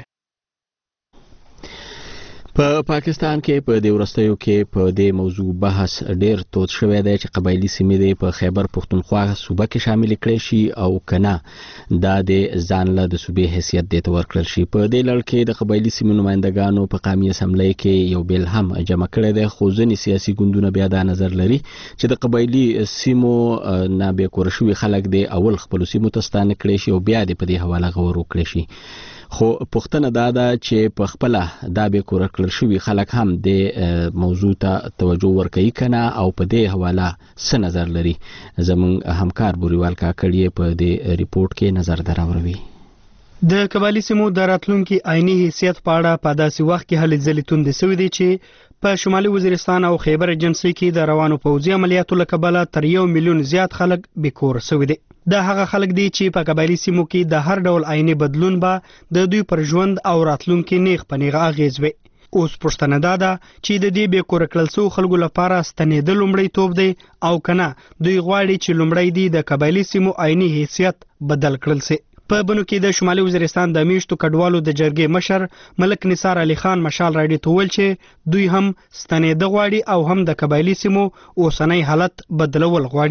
په پاکستان کې په دې ورستیو کې په دې موضوع بحث ډیر تود شوی دی چې قبایلی سیمې د په خیبر پښتونخوا صوبه کې شامل کړي شي او کنه دا د ځان له د صوبې حیثیت د ورکړل شي. په دې لړ کې د قبایلی سیمې نمائندګانو په قومي اسمبلی کې یو بیل هم جمع کړی دی خو ځینې سیاسي ګوندونه بیا دا نظر لري چې د قبایلی سیمو نه بې کوره شوي خلک د اول خپلو سیمو ته ستانه کړي شي او بیا د په دې حواله غور وکړي شي. خو پوښتنه دا ده چې په خپله دا بې کوره کړل شوي خلک هم د موضوع ته توجه ورکوي کنه او په دې حواله څه نظر لري. زموږ همکار بوریوال کاکړ په دې ریپورت کې نظر دراوروي. د قبایلی سیمو د راتلونکي عیني حیثیت په اړه په داسې وخت کې هلې ځلې توندې سوي دي چې په شمالي وزیرستان او خیبر ایجنسي کې د روانو پوځي عملیاتو له کبله تر 1 میلیون زیات خلک بې کوره سوي دي. دا هغه خلک دي چې په قبایلی سیمو کې د هر ډول عیني بدلون به د دوی پر ژوند او راتلونکي نیغ په نیغه اغیز وي. اوس پوښتنه دا ده چې د دې بې کوره کړل شوو خلکو لپاره ستنېدل لومړیتوب دی او کنه دوی غواړي چې لومړی دی د قبایلی سیمو عیني حیثیت بدل کړل شي. په بنو کې د شمالي وزیرستان د میشتو کډوالو د جرګې مشر ملک نثار علي خان مشال راډیو ته ویل چې دوی هم ستنېده غواړي او هم د قبایلی سیمو اوسنۍ حالت بدلول غواړي.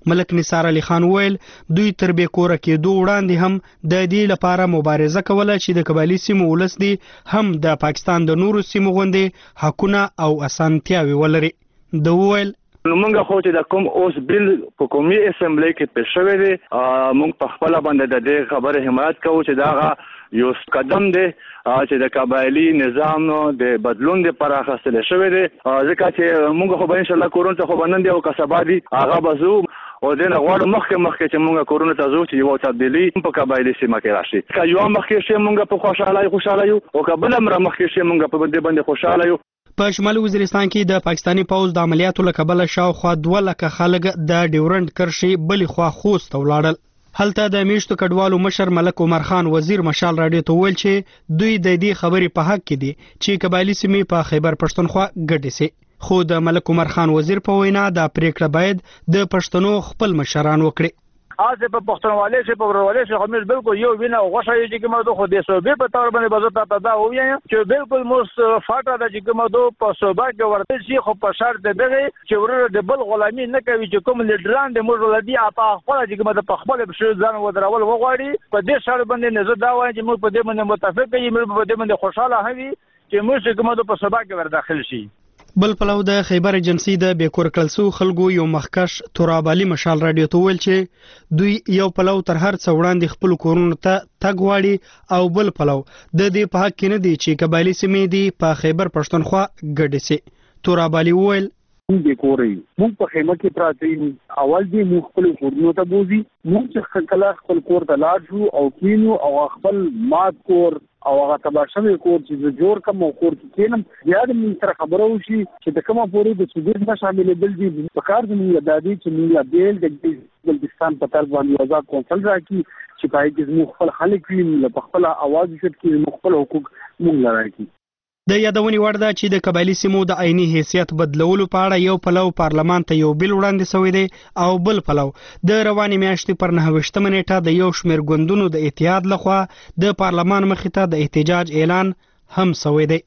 ملک نثار علي خان ویل دوی تر بې کوره کېدو وړاندې هم د دې لپاره مبارزه کوله چې د قبایلي سیمو ولس دی هم د پاکستان د نورو سیمو غوندې حقونه او اسانتیاوې ولري. د ویل نو موږ خو چې د کوم اوس بل په قومي اسمبلی کې پیښ شوی دی موږ په خپل باندې د دې خبره حمایت کوو چې دا یو قدم دی چې د قبایلي نظام د بدلون لپاره اخیستل شوی دی ځکه چې موږ خو به ان شاء الله کورون ته خو بنن دی او کسبا دي هغه بزو او دنه غواړو مخکې چې موږ کورونه ته ځو چې یو تبدیلی په قبایلي سیمه کې راشي که یو مخکې شي موږ په خوشاله یو او کبل امر مخکې شي موږ په دې باندې خوشاله یو. په شمالي وزیرستان کې د پاکستانی پوز د عملیاتو له کبله شاوخوا 2 لکه خلک د ډیورنډ کرښې بلې خوا خوست ته ولاړل. هلته د میشتو کډوالو مشر ملک عمر خان وزیر مشال راډیو ته ویل چې دوی د دې خبرې په حق کې دي چې قبایلي سیمې په خیبر پښتونخوا ګډې سي. خو د ملک عمر خان وزیر په وینا دا پریکړه باید د پښتنو خپل مشران وکړي. آزه په پښتونولۍ شي په ورولۍ شي خمیز بالکل یو وینه غوښه یې چې کومه خو د صوبې په تور باندې بزو ته دا وایي چې بالکل موس فاټه د چې کومه په صوبه کې ورته شي خو په شرط دغه چې ورته د بل غلامي نه کوي چې کوم لیډران د موږ ولدي اپا خپل چې کومه په خپل بشو ځان ودرول وغواړي په دې شرط باندې نه زه دا وایم چې موږ په دې باندې متفق یو موږ په دې باندې خوشاله هوي چې موږ کومه په صوبه کې ور داخل شي. بل پلو د خیبر ایجنسی د بیکور کلسو خلکو یو مخکش تراب علي مشال راډیو ته ویل چې دوی یو پلو تر هر څو وړاندې خپل کورونو ته تګ واړي او بل پلو د دې په حق کې نه دی چې قبایلي سیمې دي په خیبر پښتونخوا ګډې سي. تراب علي ویل موږ کوري موږ په خیمه کې پراته اول دی موږ خپل کورونو ته بوزي موږ چې کله خپل کور ته لاړ شو او کینو او خپل مات کور او هغه تباشمه کور چې جوړ کوم کور کې کینم بیا د من سره خبرو شي چې د کومه پورې د سودیز نه شامل بل دي په کار زموږ د دې چې موږ بیل د بلوچستان په طرف باندې آزاد کونسل راکړي چې پای کې موږ خپل خلک ویني په خپل आवाज شت کې موږ خپل حقوق موږ لراکړي. د یادونې وړ ده چې د قبایلي سیمو د عیني حیثیت بدلولو په اړه یو پلو پارلمان ته یو بل وړاندې شوی دی او بل پلو د روانې میاشتې پر 9 نیټه د یو شمېر ګوندونو د اتحاد لخوا د پارلمان مخې ته د احتجاج اعلان هم شوی دی.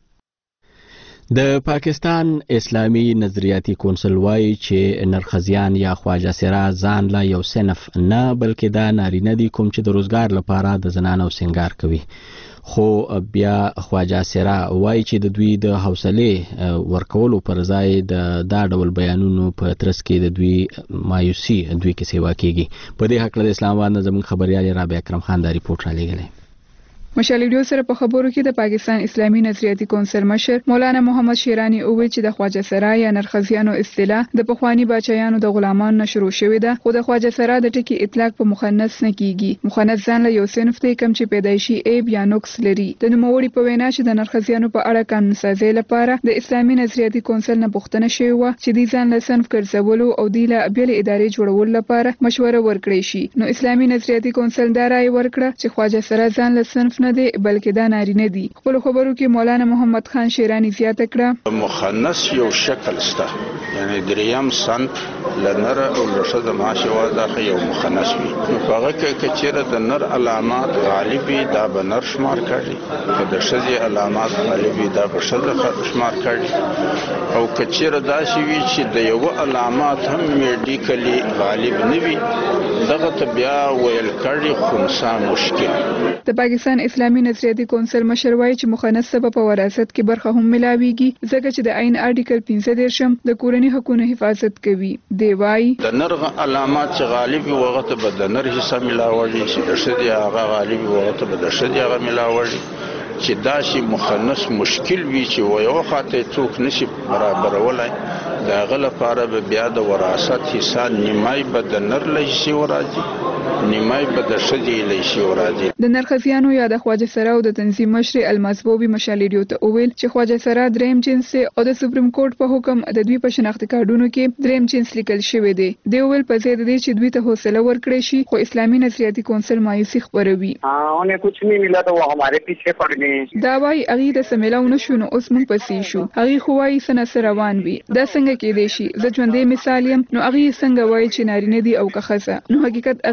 د پاکستان اسلامي نظریاتي کونسل وایي چې نرخزیان یا خواجه سرا ځان لا یو صنف نه بلکې دا نارینه دي کوم چې د روزګار لپاره د زنانو سنگار کوي. خو بیا خواجه سرا وایي چې د دوی د حوصله ورکولو پر ځای دا ډول بیانونو په ترڅ کې د دوی مایوسي دوی کې سیوا کیږي. په دې حق له اسلام آباد زموږ خبريال رابعه اکرم خان دا ریپورت را لېږلی. مشال ویډیو سره په خبرو کې د پاکستان اسلامي نظریاتي کونسل مشر مولانا محمد شیرانی اووی چې د خواجه سرا یا نرخزیانو اصطلاح د پخوانی بچایانو د غلامانو نشرو شوې ده خو د خواجه سرا د ټکی اطلاق په مخنث نه کیږي. مخنث ځان له یو صنف ته کم چې پیدایشي عیب یا نقص لري. د نوموړي په وینا چې د نرخزیانو په اړه قانون سازي لپاره د اسلامي نظریاتي کونسل نه پوښتنه شوې و چې د ځان له صنف ګرځولو او د بیل ادارې جوړولو لپاره مشوره ورکړي شي. نو اسلامي نظریاتي کونسل دا رائے ورکړه چې خواجه سرا ځان له صنف نه دی بلکې دا نارینه دي. خپل خبرو کې مولانا محمد خان شیرانی زیاته کړه مخنث یو شکل سته یعنی دریم صنف لنر او لشد ماشي واځه یو مخنث وي نو هغه کې چیرې د نر علامات غالبي دا بنر شمار کړي که د شذي علامات غالبي دا بشذ شمار کړي او کچیرې دا شي وي چې د یو علامات هم میډیکلی غالب نه وي دغه ته بیا ویل کړي خنثا مشکل. د پاکستان اسلامي نظریاتي کونسل مشر وایي چې مخنث سبب په وراثت کې برخه هم ملاويږي ځکه چې د عین آرټیکل 15 د کورنۍ حقوقو حفاظت کوي. دی وایي د نر علامات چې غالب وغه ته به د نر حصہ ملاوي چې د شذي هغه غالب وغه ته به د شذي هغه ملاوي چې دا شی مخنث مشکل وي چې ویو خاطه څوک نشي برابرولای دا غل لپاره به بیا د وراثت حصہ نیمای به د نر لشي ورادي نیمای به د شذي لشي ورادي. د نرخزیانو یا د خواجه سرا او د تنظیم مشر المزبوبي مشال ویډیو ته ویل چې خواجه سرا دریم جنس او د سپریم کورټ په حکم د دوی په شناختی کارډونو کې دریم جنس لیکل شوی دی. دی ویل په ځای د دې چې دوی ته حوصله ورکړي شي خو اسلامي نظریاتي کونسل مایوسي خبروي. انہیں کچھ نہیں ملا تو وہ ہمارے پیچھے پڑ گئے. دا وایي اغي د سمیلاو نشو نو اوس موږ پسې شو. اغي خو وایي سن سره روان وي دا څنګه کې دی شي زه ژوندې مثال یم نو اغي څنګه وایي چې نارینه دي او که ښځه نو حقیقت اغي داسې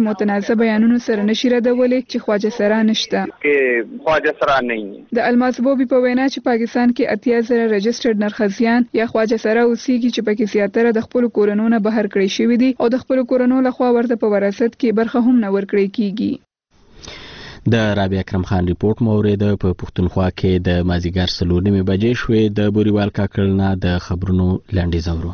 داسې متنازع بیانونو سره نشي ردولې چې خواجه سرا نشته کې خواجه سرا نه د الماس بوبي په وینا چې پاکستان کې 80,000 رجسټرډ نرخزیان یا خواجه سرا اوسېږي چې پکې زیاتره د خپل کورونو نه بهر کړی شوی دي او د خپل کورونو لخوا ورته په وراثت کې برخه هم نه ورکړي کیږي. د رابعه اکرم خان ریپورت مورید په پښتونخوا کې د مازیګر 4:30 بجې شوې. د بوریوال کاکړ نه د خبرونو لاندې زورو.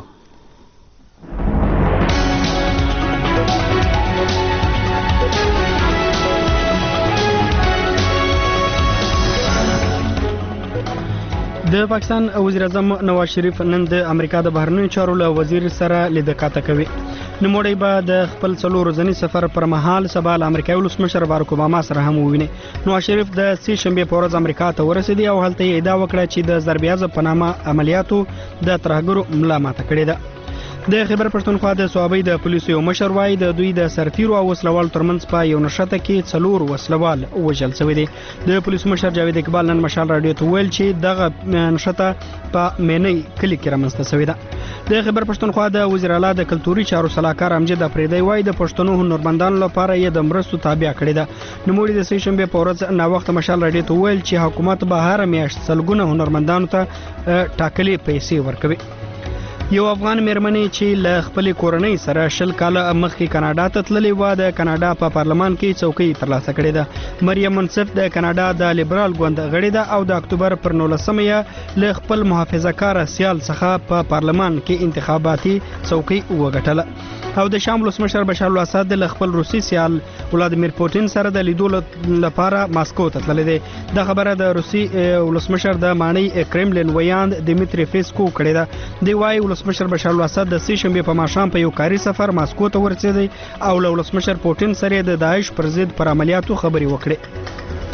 د پاکستان وزیر اعظم نواز شریف نن د امریکا د بهرنیو چارو له وزیر سره لیدکاته کوي. نوموړی به د خپل 4 ورځني سفر پر مهال سبا له امریکایي ولسمشر باراک اوباما سره هم وویني. نواز شریف د سې شنبې په ورځ امریکا ته ورسېدی او هلته یې ادعا وکړه چې د ضرب په نامه عملیاتو د ترهګرو ملا ماته کړې ده. د خیبر پښتونخوا د صوابۍ د پولیسو یو مشر وایي د دوی د سرتیرو او وسلوالو ترمنځ په یو نښته کې 4 وسلوال وژل شوي دي. د پولیسو مشر جاوید اقبال نن مشال رادیو ته ویل چې دغه نښته په مینۍ کلي کې رامنځته شوې ده. د خیبر پښتونخوا د وزیر اعلی د کلتوري چارو سلاکار امجد افریدی وایي د پښتنو هنرمندانو لپاره یې د مرستو تابع کړې ده. نوموړي د سې شنبې په ورځ نا وخت مشال رادیو ته ویل چې حکومت به هر میاشت سلګونه هنرمندانو ته ټاکلې پیسې ورکوي. یو افغان میرمنې چې له خپل کورنۍ سره 20 کاله مخکې کاناډا ته تللې و د کاناډا په پارلمان کې څوکۍ ترلاسه کړې ده. مریم منصف د کاناډا د لیبرال ګوند غړې ده او د اکتوبر پر 19 له خپل محافظه‌کار سیال څخه په پارلمان کې انتخاباتي څوکۍ وګټله. او د شام ولسمشر بشار الاسد له خپل روسي سیال ولادیمیر پوتین سره د لیدو لپاره ماسکو ته تللی دی. د خبره د روسي ولسمشر د مانی کرملین ویاند دیمیتری پیسکو کړې ده. دی وايي ولسمشر بشار الاسد د سې شنبې په ماښام په یو کاري سفر ماسکو ته ورسېدی او له ولسمشر پوتین سره د داعش پر ضد پر عملیاتو خبرې وکړې.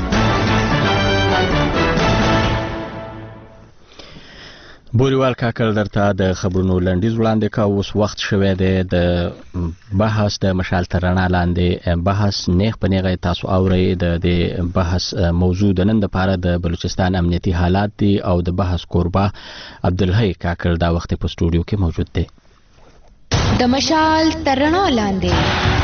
بوریوال کاکل درته د خبرونو لنډیز وړاندې کا. اوس وخت شوی دی د بحث د مشال تر رڼا لاندې بحث نیغ په نیغه تاسو اورئ. د بحث موضوع د نن لپاره د بلوچستان امنیتي حالات دي او د بحث کوربه عبدالحی کاکل دا وخت په سټوډیو کې موجود دی. د مشال تر رڼا لاندې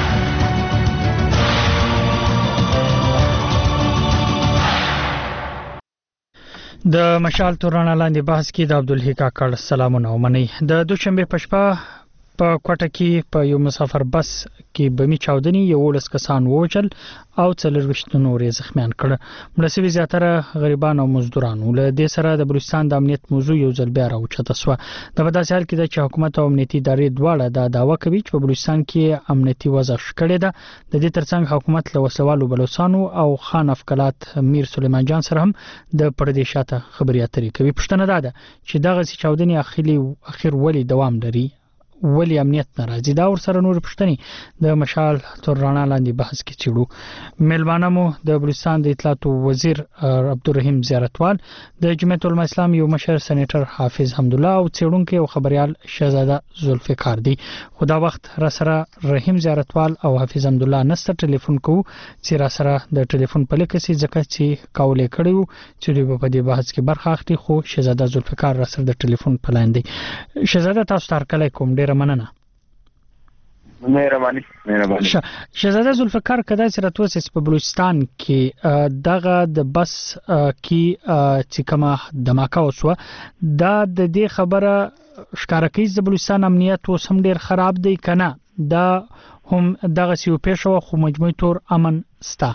د مشال تورانه لاندې بحث کې د عبدالحی کاکړ سلامونه ومني. د دوشنبه پښپا په کوټه کې په یو مسافر بس کې بمی چاودنی 11 کسان ووجل او 24 نور زخمیان کړ. ملسوي زیاتره غریبان او مزدوران ول. د سره د بلوچستان د امنیت موضوع یو ځل بیا راوچته سو. د بداسه حال کې د حکومت او امنیتي ادارې دواړه د داوا کوي چې په بلوچستان کې امنیتي وضع شکړه ده. د دې ترڅنګ حکومت له وسوالو بلوچستانو او خان افکلات میر سلیمان جان سره هم د پردې شاته خبري اترې کوي. پښتنه ده چې دغه چاودنی اخیر ولی دوام لري ولی امنیت ناراضي دا ور سره نور پښتني د مشال تر رڼا لاندې بحث کې چړو. ملوانه مو د بلوچستان د اطلاعات وزیر عبدالرحیم زیارتوال د جمعیت العلماء اسلام یو مشر سېنیټر حافظ حمد الله او څېړونکو او خبريال شهزاده ذوالفقار دي. خدا وخت را سره رحیم زیارتوال او حافظ حمد الله نسته ټلیفون کو چې را سره د ټلیفون په لکه سي ځکه چې کاولې کړیو چې په دې بحث کې برخه اخلي. خو شهزاده ذوالفقار را سره د ټلیفون په لاندې. شهزاده تاسو ته کله کوم ډیر مننه. مهرباني. شهزاده ذوالفقار کدا چې راتوسس په بلوچستان کې دغه د بس کې چې کومه دماکه وسوه دا د دې خبره ښکارا کوي چې بلوچستان امنیت اوس هم ډیر خراب دی کنه دا هم دغه سیو پېښه خو مجموعي تور امن ستا.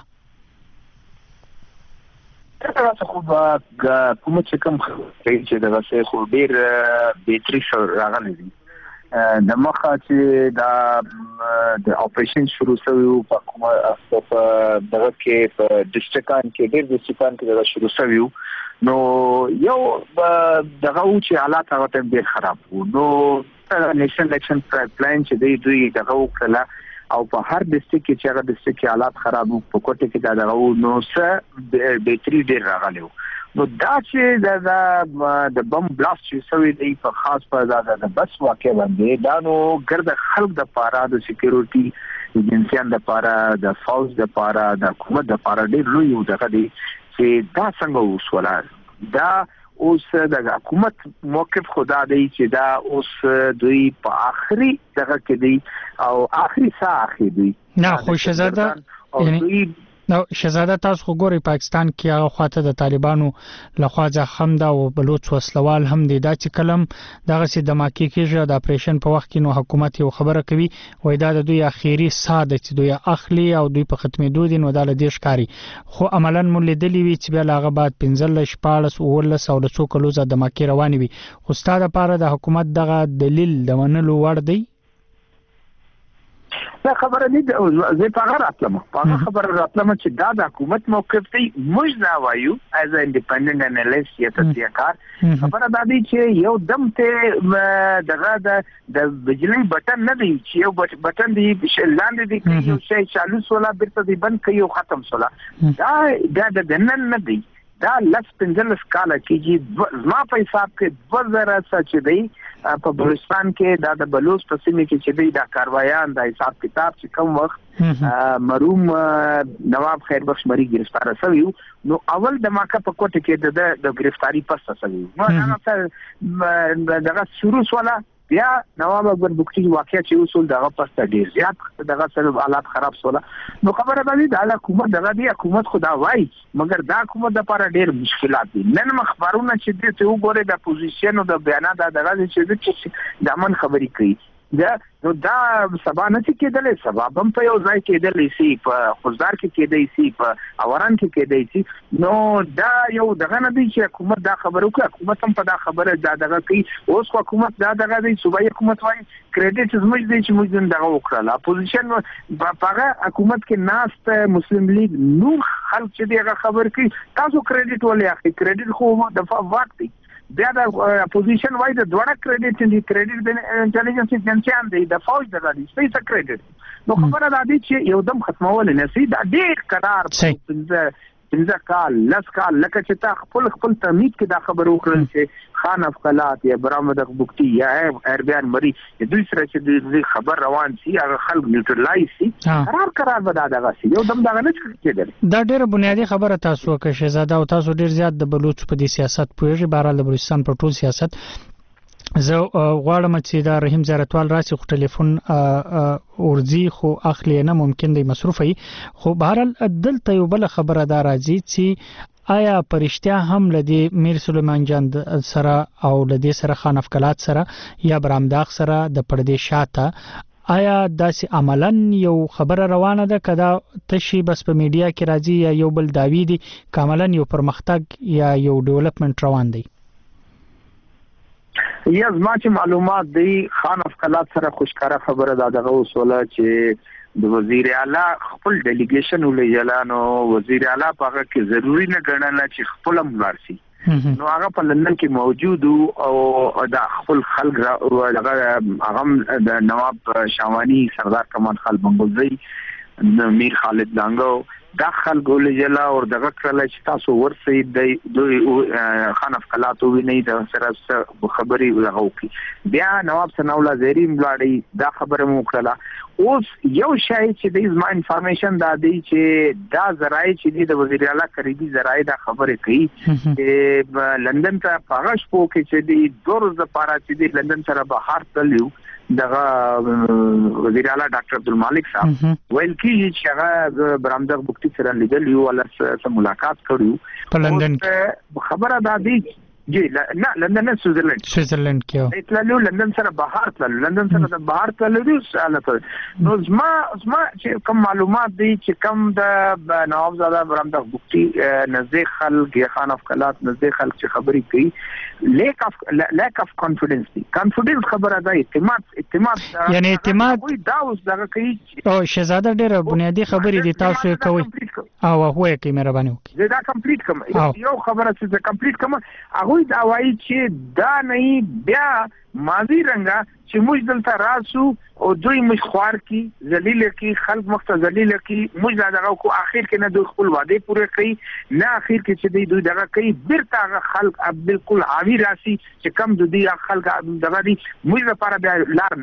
تاسو خو کوم چې کوم چې دغه څه خو ډیر بیتري شو راغلی دي. د مخه چې دا د اپریشن شروع شوی په کومه دغه کې په ډیسټریکټان کې ډېر ډیسټریکټان کې دا شروع شوی نو یو دغه چې حالات هغه ته ډېر خراب وو. نو نیشنل اکشن پلان چې دوی دغه وکړه او په هر ډیسټریکټ کې چې هغه ډیسټریکټ کې حالات خراب وو په کوټه کې دا دغه نو څه بیتري ډېر راغلی وو. نو دا چې د بم بلاست چې شوی دی په خاص په د بس واقع باندې دا نو ګرد خلک د پاره د سکیورټي ایجنسیان د پاره د فوج د پاره د حکومت د پاره ډېر لوی یو دغه دی چې دا څنګه وسوله دا اوس د حکومت موقف خدا دی چې دا اوس دوی په آخري دغه کې دی او آخري ساعه دی نه خو شهزاده یعنی نو شهزاده تاسو خو ګوري پاکستان کې هغه خواته د طالبانو لخوا ځخم دا او بلوچ وسلوال هم دي دا چې کلم دغه سي دماکي کېږي د اپریشن په وخت کې نو حکومت یو خبره کوي وای دا د دوی اخیری ساده چې دوی اخلي او دوی په ختمېدو دي نو دا له دې ښکاری خو عملاً مولې دلی وی چې بیا لاغه بعد 15 14 او 19 کلو ز دماکي رواني وي خو ستاده لپاره د حکومت دغه دلیل د منلو وړ دی دا خبره نه ده زه په هغه راتلم چې دا د حکومت موقف دی موږ نه وایو as a independent analyst یا تحقیقات خبره دا دی چې یو دم ته دغه د بجلی بټن نه دی چې یو بټن دی لاندې دی یو شی چالو سولا بیرته دی بند کوي او ختم سولا دا د دنن نه دی دا لس 15 کاله کېږي زما په حساب کې 2000 چې دی په بلوچستان کې دا د بلوچ په سیمه کې چې دی دا کاروایان د حساب کتاب چې کوم وخت مرحوم نواب خیر بخش مری گرفتار شوی نو اول د ماکه په کوټه کې د گرفتاری پس شوی نو هغه دغه شروع ولا بیا نواب اکبر بگٹی واقعیا چې اصول دغه پسته ډیر زیات دغه سره حالات خراب سوله نو خبره ده د حکومت دغه دی حکومت خدا وای مګر دا حکومت د لپاره ډیر مشکلات دي نن مخبرونه چې دې ته وګوره د پوزیشن او د بیانات دغه چې د امن خبري کوي دا نو دا سبا نه کېدلې سبا هم په یو ځای کېدلې سي په خوزدار کې کېدې سي په اوران کې کېدې سي نو دا یو دغه نه دی چې حکومت دا خبرو کوي حکومت هم په دا خبره دغه کوي اوس حکومت دغه دی صوبایي حکومت وایي کریډټ زموږ دی چې موږ دغه وکړل اپوزیشن په هغه حکومت کې ناست مسلم لیگ نو خلک چې دغه خبر کوي تاسو کریډټ ولې اخلي کریډټ خو د وخت دی بیا د اپوزیشن وای د دوړه کریډټ دی کریډټ د انټيليجنس ایجنسیان دی د فوج دغه دی سپیس کریډټ نو خبره ده چې یو دم ختمول نه سي دا ډیر قرار پنځه کال لس کال لکه چې تا خپل تمید کې دا خبر وکړل چې خان افقلات یا برآمد بوکتی یا اربیان مری دوی سره چې د خبر روان سي هغه خلک نیوټرلایز سي قرار ودا دغه سي یو دم دغه نه کېدل دا ډیره بنیادی خبره تاسو کې شهزاده او تاسو ډیر زیات د بلوچ په دې سیاست پوهیږئ بهرحال د بلوچستان په ټول سیاست زه غواړم چې دا رحیم زیارتوال راسي خو ټلیفون ورځي خو اخلي نه ممکن دی مصروفي خو بهرحال دلته یو بل خبره دا راځي چې آیا پرشتیا هم لدی میر سلیمان جان سره او لدی سره خان افقلات سره یا برامداغ سره د پردې شاته آیا داسې عملاً یو خبره روانه ده کدا تشي بس په میډیا کې راځي یا یو بل داوی دي کاملاً یو پرمختګ یا یو ډیولپمنٹ روان دی یا زما چې معلومات دی خان افقلات سره خوشکاره خبره دغه وسوله چې د وزیر اعلی خپل ډیلیګیشن ولېلانو وزیر اعلی په هغه کې ضروری نه ګڼل چې خپل ملارسي نو هغه په لندن کې موجود او د خپل خلک هغه د نواب شاوانی سردار کمال خان بنگلزی میر خالد دانګو دا خلک ولېلا او دغه کړل چې تاسو ورسې د دوی خان افقلات ویني د سره خبري وغوکی بیا نواب ثناءالله زهري ملاړي دا خبره مو کړله اوس یو شای چې د زما انفارمیشن دا دی چې دا ذرایع چې د وزیر اعلی قریبي ذرایع دا خبره کوي چې لندن ته پاغش پو کې چې د دورز لپاره چې د لندن سره بهر تلو دغه وزیر اعلی ډاکټر عبدالمالک صاحب ویل کی چې هغه برامدغ بوکتی سره لیدل یو ولا سره ملاقات کړو په لندن خبره دا دی جی نه لندن سویزرلند کې اطلاعو لندن سره بهر تلل لندن سره د بهر تلل نو زما چې کوم معلومات دي چې کوم د نواب زاده برامدغ بوکتی نزدیک خلک یا خان افقلات نزدیک خلک چې خبري کوي لیک اف کانفیډنس دی کانفیډنس خبره ده اعتماد یعنی اعتماد دا اوس دغه کوي او شهزاده ډیره بنیادی خبرې دي تاسو کوي او هو کې مهرباني وکړئ دا کمپلیټ کوم یو خبره چې کمپلیټ کوم هغه دا وایي چې دا نه بیا ماضی رنګه چې موږ دلته راسو او دوی مش خوار کی ذلیل کی خلق مخ ذلیل کی موږ دغه کو اخر کې نه دوی خپل وعده پوره کړي نه اخر کې چې دوی دغه کوي بیرته خلق بالکل حاوی راسي چې کم دوی خلق دغه دي موږ لپاره بیا لار نه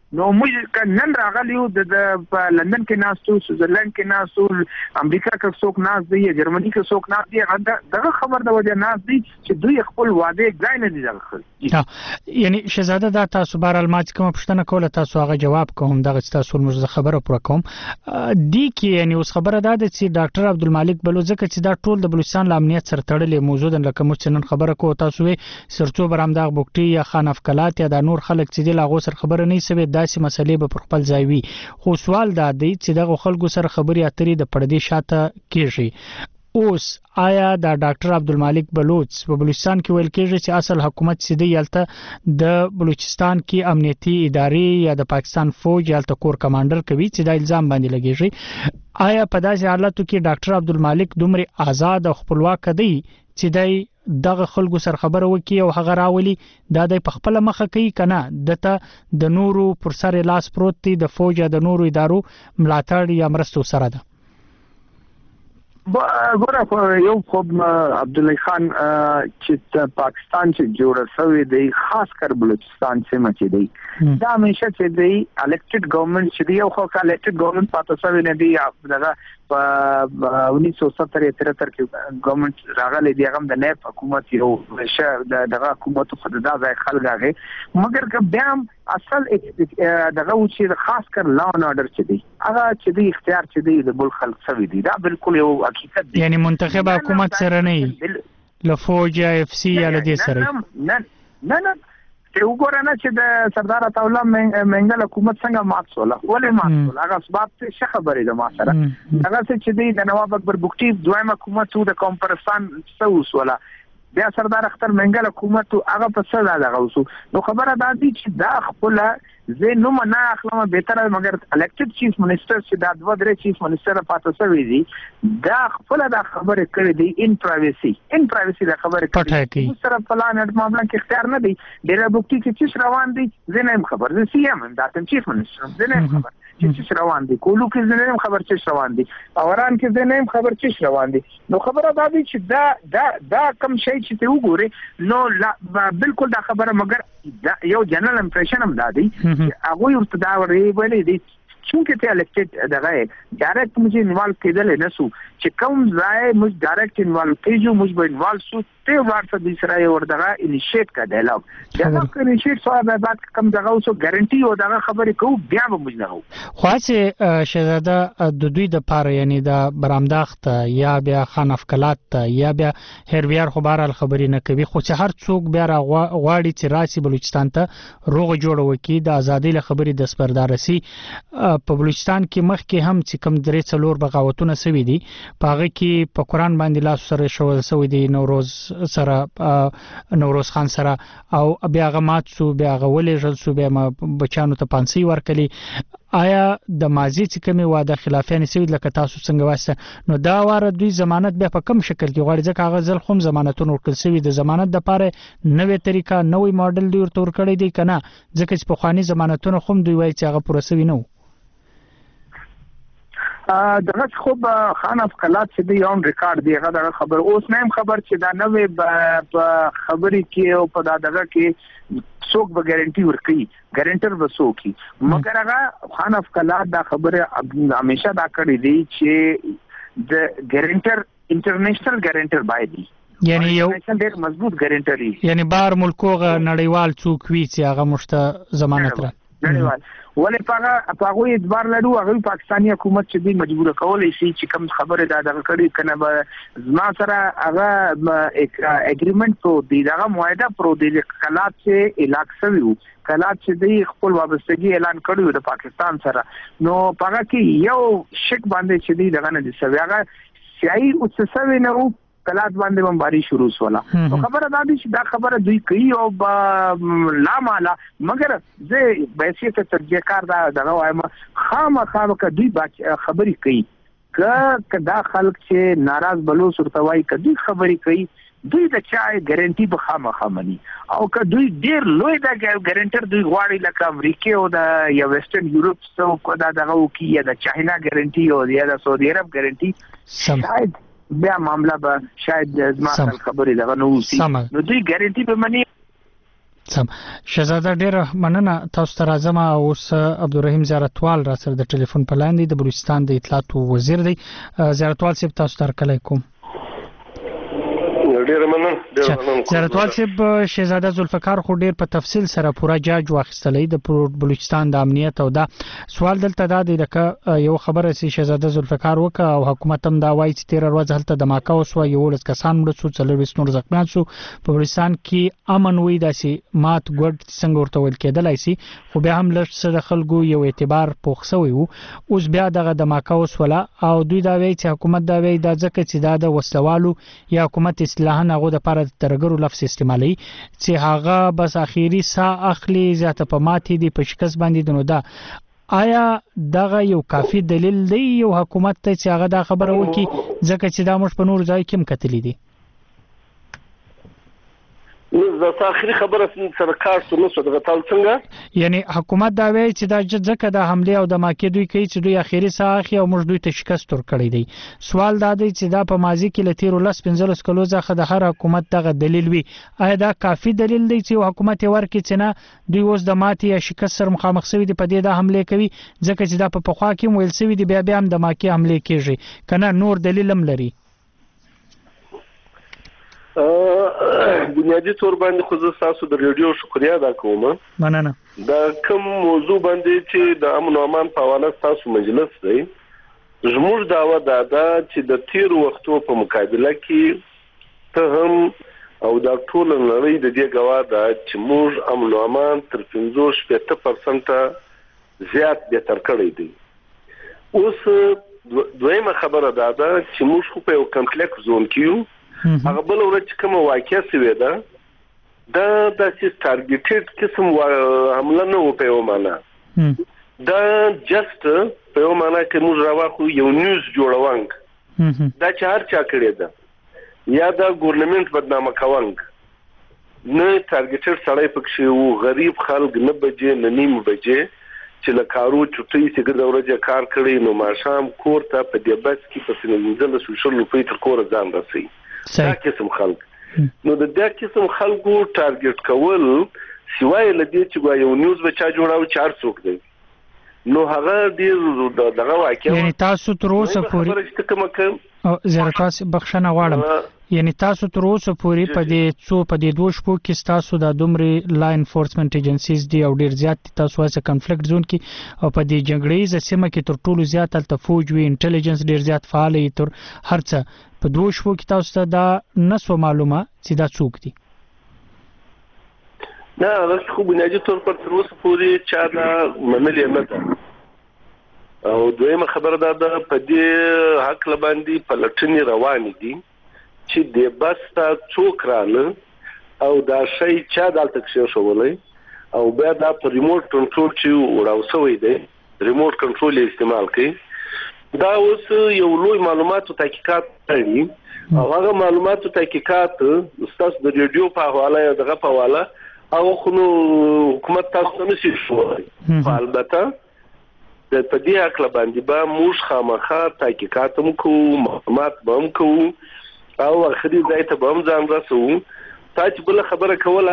نو موږ نن راغلیو د لندن کې ناستو، سویټزرلند کې ناستو، امریکا کې څوک ناست دی، جرمني کې څوک ناست دی، دغه خبر د وجه ناست دی چې دوی خپل وعده ځای نه دي ځکه. یعنی شهزاده دا تاسو بهرحال ما چې کوم پوښتنه کوله تاسو هغه جواب کوم، دغه تاسو موږ خبره پوره کوم دی کې. یعنی اوس خبره ده چې ډاکټر عبدالمالک بلوچ ځکه چې دا ټول د بلوچستان له امنیت سره تړلې موضوع ده، لکه موږ نن خبره کوو تاسو سرچو برامداغ بوکټي یا خان افکلات یا د نور خلک چې د لاغو سره خبره نه سوي داسې مسلې به پر خپل ځای وي. خو سوال دا دی چې دغه خلکو سره خبري اترې د پردي شاته کیږي. اوس آیا دا ډاکټر عبدالمالک بلوچ په بلوچستان کې ویل کېږي چې اصل حکومت سیده یالته د بلوچستان کې امنیتي ادارې یا د پاکستان فوج یالته کور کمانډر کوي چې دا الزام باندې لګیږي. آیا په داسې حالاتو کې ډاکټر عبدالمالک دومره آزاد او خپلواک دی چې دای دغه خلکو سره خبره وکي او هغه راولي دا د خپل مخه کوي کنه دته د نورو پر سر لاس پروت دی د فوج یا د نورو ادارو ملاتړ یا مرستو سره ده؟ ګوره یو خو عبدالله خان چې پاکستان چې جوړ شوی دی خاص کر بلوچستان سیمه چې دی دا همیشه چې دی الیکټډ ګورنمنت چې دی او خو الیکټډ ګورنمنت پاتې شوی نه دی. دغه په 1973 کې ګورنمنت راغلی دی، هغه د نایب حکومت یو دغه حکومت خو دا ځای خلک هغه مګر که بیا هم اصل دغه و چې خاص کر لا ان اورډر چې دی هغه چې دی اختیار چې دی د بل خلک سوي دی، دا بالکل یو حقیقت دی. یعنی منتخب حکومت سره نه لفوج یا اف سی یا لدی سره نه ته وګوره نه چې د سردار عطاالله منګل حکومت څنګه مات شول، ولې مات شول، هغه اسباب څه خبرې ده ما سره. هغه چې د نواب اکبر بوکټي دویم حکومت د کمپرستان سوس ولا بیا سردار اختر منګل حکومت هغه په څه دغه وسو. نو خبره دا دي چې دا خپل زه نو نه اخلم بهتره مګر الیکټډ چیف منسٹر چې دا دوه درې چیف منسٹر پاتې شوی دي دا خپل دا خبره کړې دي ان پرایویسی دا خبره کړې سره پلان اډ معاملې کې اختیار نه دی. ډېر بوکټي چې روان دي زه نه خبر، زه سی ام دا چیف منسٹر زه نه خبر چې روان دي، کولو کې زه نه خبر چې روان دي، اوران کې زه نه خبر چې روان دي. نو خبره دا دي چې دا کم شي چې ته وګوري نو لا بالکل دا خبره مګر دا یو جنرال امپریشن هم دا دی هغه یو ته دا ویلي دي چې ته الیکټډ دغه ډایرکټ موږ انوالو کېدل نه سو چې کوم ځای موږ ډایرکټ انوالو کېجو موږ به انوالو سو ته ورته د اسرائیل ورته انیشیټ کا ډایلاګ دا انیشیټ سو به بعد کوم دغه اوسو ګارانټي او دغه خبرې کو بیا به موږ نه وو. خو چې شهزاده د دوی د پاره یعنی د برامداخت یا بیا خان افکلات یا بیا هرویار خو بهر خبرې نه کوي، خو چې هر څوک بیا غواړي چې راسي بلوچستان ته روغ جوړ وکي د ازادۍ له خبرې د سپردارسي. په بلوچستان کې مخکې هم چې کم درې څلور بغاوتونه سوي دي په هغه کې په قرآن باندې لاس سره شول سوي دي نوروز خان سره او بیا هغه مات سو بیا هغه ولېږل سو بیا بچانو ته پانسي ورکړي. آیا د ماضي چې کومې واده خلافیان سوي لکه تاسو څنګه واسه نو دا واره دوی ضمانت بیا په کم شکل کې غواړي ځکه هغه ځل خو ضمانتونه ورکړل سوي د ضمانت لپاره نوې طریقه نوې ماډل دوی ورته ورکړی دی کنه ځکه چې په خواني ضمانتونه خو دوی وایي چې هغه پوره سوي نه دغه خو خان افکلات چې دی یو ریکارډ دی هغه دغه خبر اوس نه خبر چې دا نوې په خبرې کې او په دغه کې څوک به ګارانټي ورکړي، ګارانټر به څوک وي مګر هغه خان افکلات دا خبره همیشه دا کړې دی چې د ګارانټر انټرنیشنل ګارانټر باید دی، یعنی یو ډېر مضبوط ګارانټر وي، یعنی بهر ملکوغه نړیوال څوک وي چې هغه مشته ضمانت را نړیوال ولې پاغه اعتبار لرو هغه پاکستاني حکومت چې دی مجبور کولای شي چې کوم خبره دا دغه کړي کنه به زما سره هغه اګریمنت پرو دی دغه معاهده پرو دی کلات چې علاقه کلات چې دی خپل وابستګي اعلان کړی د پاکستان سره. نو پاغه کې یو شک باندې چې دی دغه نه دي سوي هغه سیاي او څه نه کلات باندې بمباری شروع ولا. نو خبره دا دي چې دا خبره دوی کوي او لا مالا مګر زه به سیاست ترجیحکار دا دغه وایم خامخا دوی خبري کوي که دا خلک چې ناراض بلوچ ورته وایي کدي خبري کوي دوی د چای ګارانټي به خامخا مني او که دوی ډیر لوی دا ګارانټر دوی غواړي لکه امریکا او د یا ویسټرن یورپ څو کو دا دغه وکي یا د چاینا ګارانټي او یا د سعودي عرب ګارانټي شاید بیا معاملہ به شاید زما خبرې دغه نو وسی نو دوی ګارانټي به مني. سم شهزاده ډېر مننه تاسو ته راځم. اوس عبدالرحیم زیارتوال را سره د ټلیفون په لاندې د بلوچستان د اطلاعات وزیر دی. زیارتوال صاحب تاسو ته هرکلی کوم. ډېر مننه. زیارتوال صاحب شهزاده ذوالفقار خو ډېر په تفصیل سره پورا جاج واخیستلی د بلوچستان د امنیت او دا سوال دلته دا دی لکه یو خبره چې شهزاده ذوالفقار وکړه او حکومت هم دا وایي چې 13 ورځ هلته دماکه وسوه 11 کسان مړه شو 24 نور زخمیان شو. په بلوچستان کې امن وي داسې مات ګډ څنګه ورته ویل کېدلی سي خو بیا هم لږ څه د خلکو یو اعتبار پوخ شوی وو. اوس بیا دغه دماکه وسوله او دوی دا وایي چې حکومت دا وایي دا ځکه چې دا د وسلوالو یا حکومت اصلاحاً هغه د لپاره ترګرو لفظ استعمالي چې هغه بس اخیری سا اخلي زیاته په ماتي دي په شکست باندې دنو دا آیا دغه یو کافي دلیل دی یو حکومت ته چې هغه دا خبره وکي ځکه چې دا موږ په نور ځای کې مکتلې دي؟ نو زه اخري خبره سره کار څه نو دغه تل څنګه یعنی حکومت دا وایي چې دا ځکه د حمله او د ماکې دوی کوي چې دوی اخیری ساخي او موږ دوی ته شکست ور کړی دی. سوال دا دی چې دا په ماضي کې لتیر ولس 15 کلو ځخه د هر حکومت دغه دلیل وي. آیا دا کافي دلیل دی چې حکومت ورکړي چې نه دوی اوس د ماتي یا شکست سره مخامخ شوی دی په دې د حمله کوي ځکه چې دا په پخوا کې ویل شوی دی بیا هم د ماکې حمله کیږي کنه نور دلیل هم لري؟ بنیادی طور باندې خو زه تاسو د ریډیو شکریا ادا کوم. مننه. دا کوم موضوع باندې چې د امن او امان په حواله تاسو مجلس دی زموږ دعوه دا ده چې د تیر وختو په مقابله کې ته هم او دا ټول نړۍ د دې گواه ده چې موږ امن او امان تر 50% زیات بهتر کړی دی. اوس دویمه خبره دا ده چې موږ خو په یو کمپلیکس زون کې یو. هغه بل ورځ کوم واقعیا سوي ده دا د ټارګټډ قسم حمله نه و په یو معنا دا جست په یو معنا کې موږ راوخو یو نیوز جوړوانک دا چې هر چا کړی ده یا دا ګورنمنت بدنامه کوانک نه ټارګټډ سړی پکې وو غریب خلک نه بجې نه نیم بجې چې لکارو چټي څنګه د ورځې کار کړی نو ماشام کور ته په دې بس کې په سنځل سوشل روپې تر کور ځان رسي. دا قسم خلک نو د دې قسم خلکو ټارګټ کول سوای لدی چې یو نیوز بچا جوړاو 4 څوک دی نو هغه ډیر دغه واقعي یعنی تاسو تر اوسه پورې زیارتاس بخښنه غواړم یعنی تاسو تر اوسه پورې په دې دوه شپو کې تاسو د دومره لا انفورسمنت ایجنسیز دی او ډیر زیات تاسو واسه کنفلیکټ زون کې او په دې جنگړې سیمه کې تر ټولو زیات تل فوج وی انټيليجنس ډیر زیات فعال وي تر هرڅه په دوه شپو کې تاسو ته دا نسو معلومه چې دا څوک دي؟ نه راځي خو بنیادی طور پر تر اوسه پورې چا دا منلې نه ده او دویمه خبره ده په دې حق لباندې پلټنې روانې دي چې د بستا څوک رانه او دا شی چا دلته کې شوولای او بیا دا په ریموټ کنټرول چې وراوسوي دی ریموټ کنټرول استعمال کوي دا اوس یو لوی معلوماتو تحقیقات کوي او هغه معلوماتو تحقیقات استاد د ریډیو په حواله یا دغه په حواله او خو حکومت تاسو نه شي شوی. البته د پدې حق باندې به موږ خامخا تحقیقات هم کوو معلومات به هم کوو او اخري ځای ته به هم ځان رسو. تاسو بل خبره کوله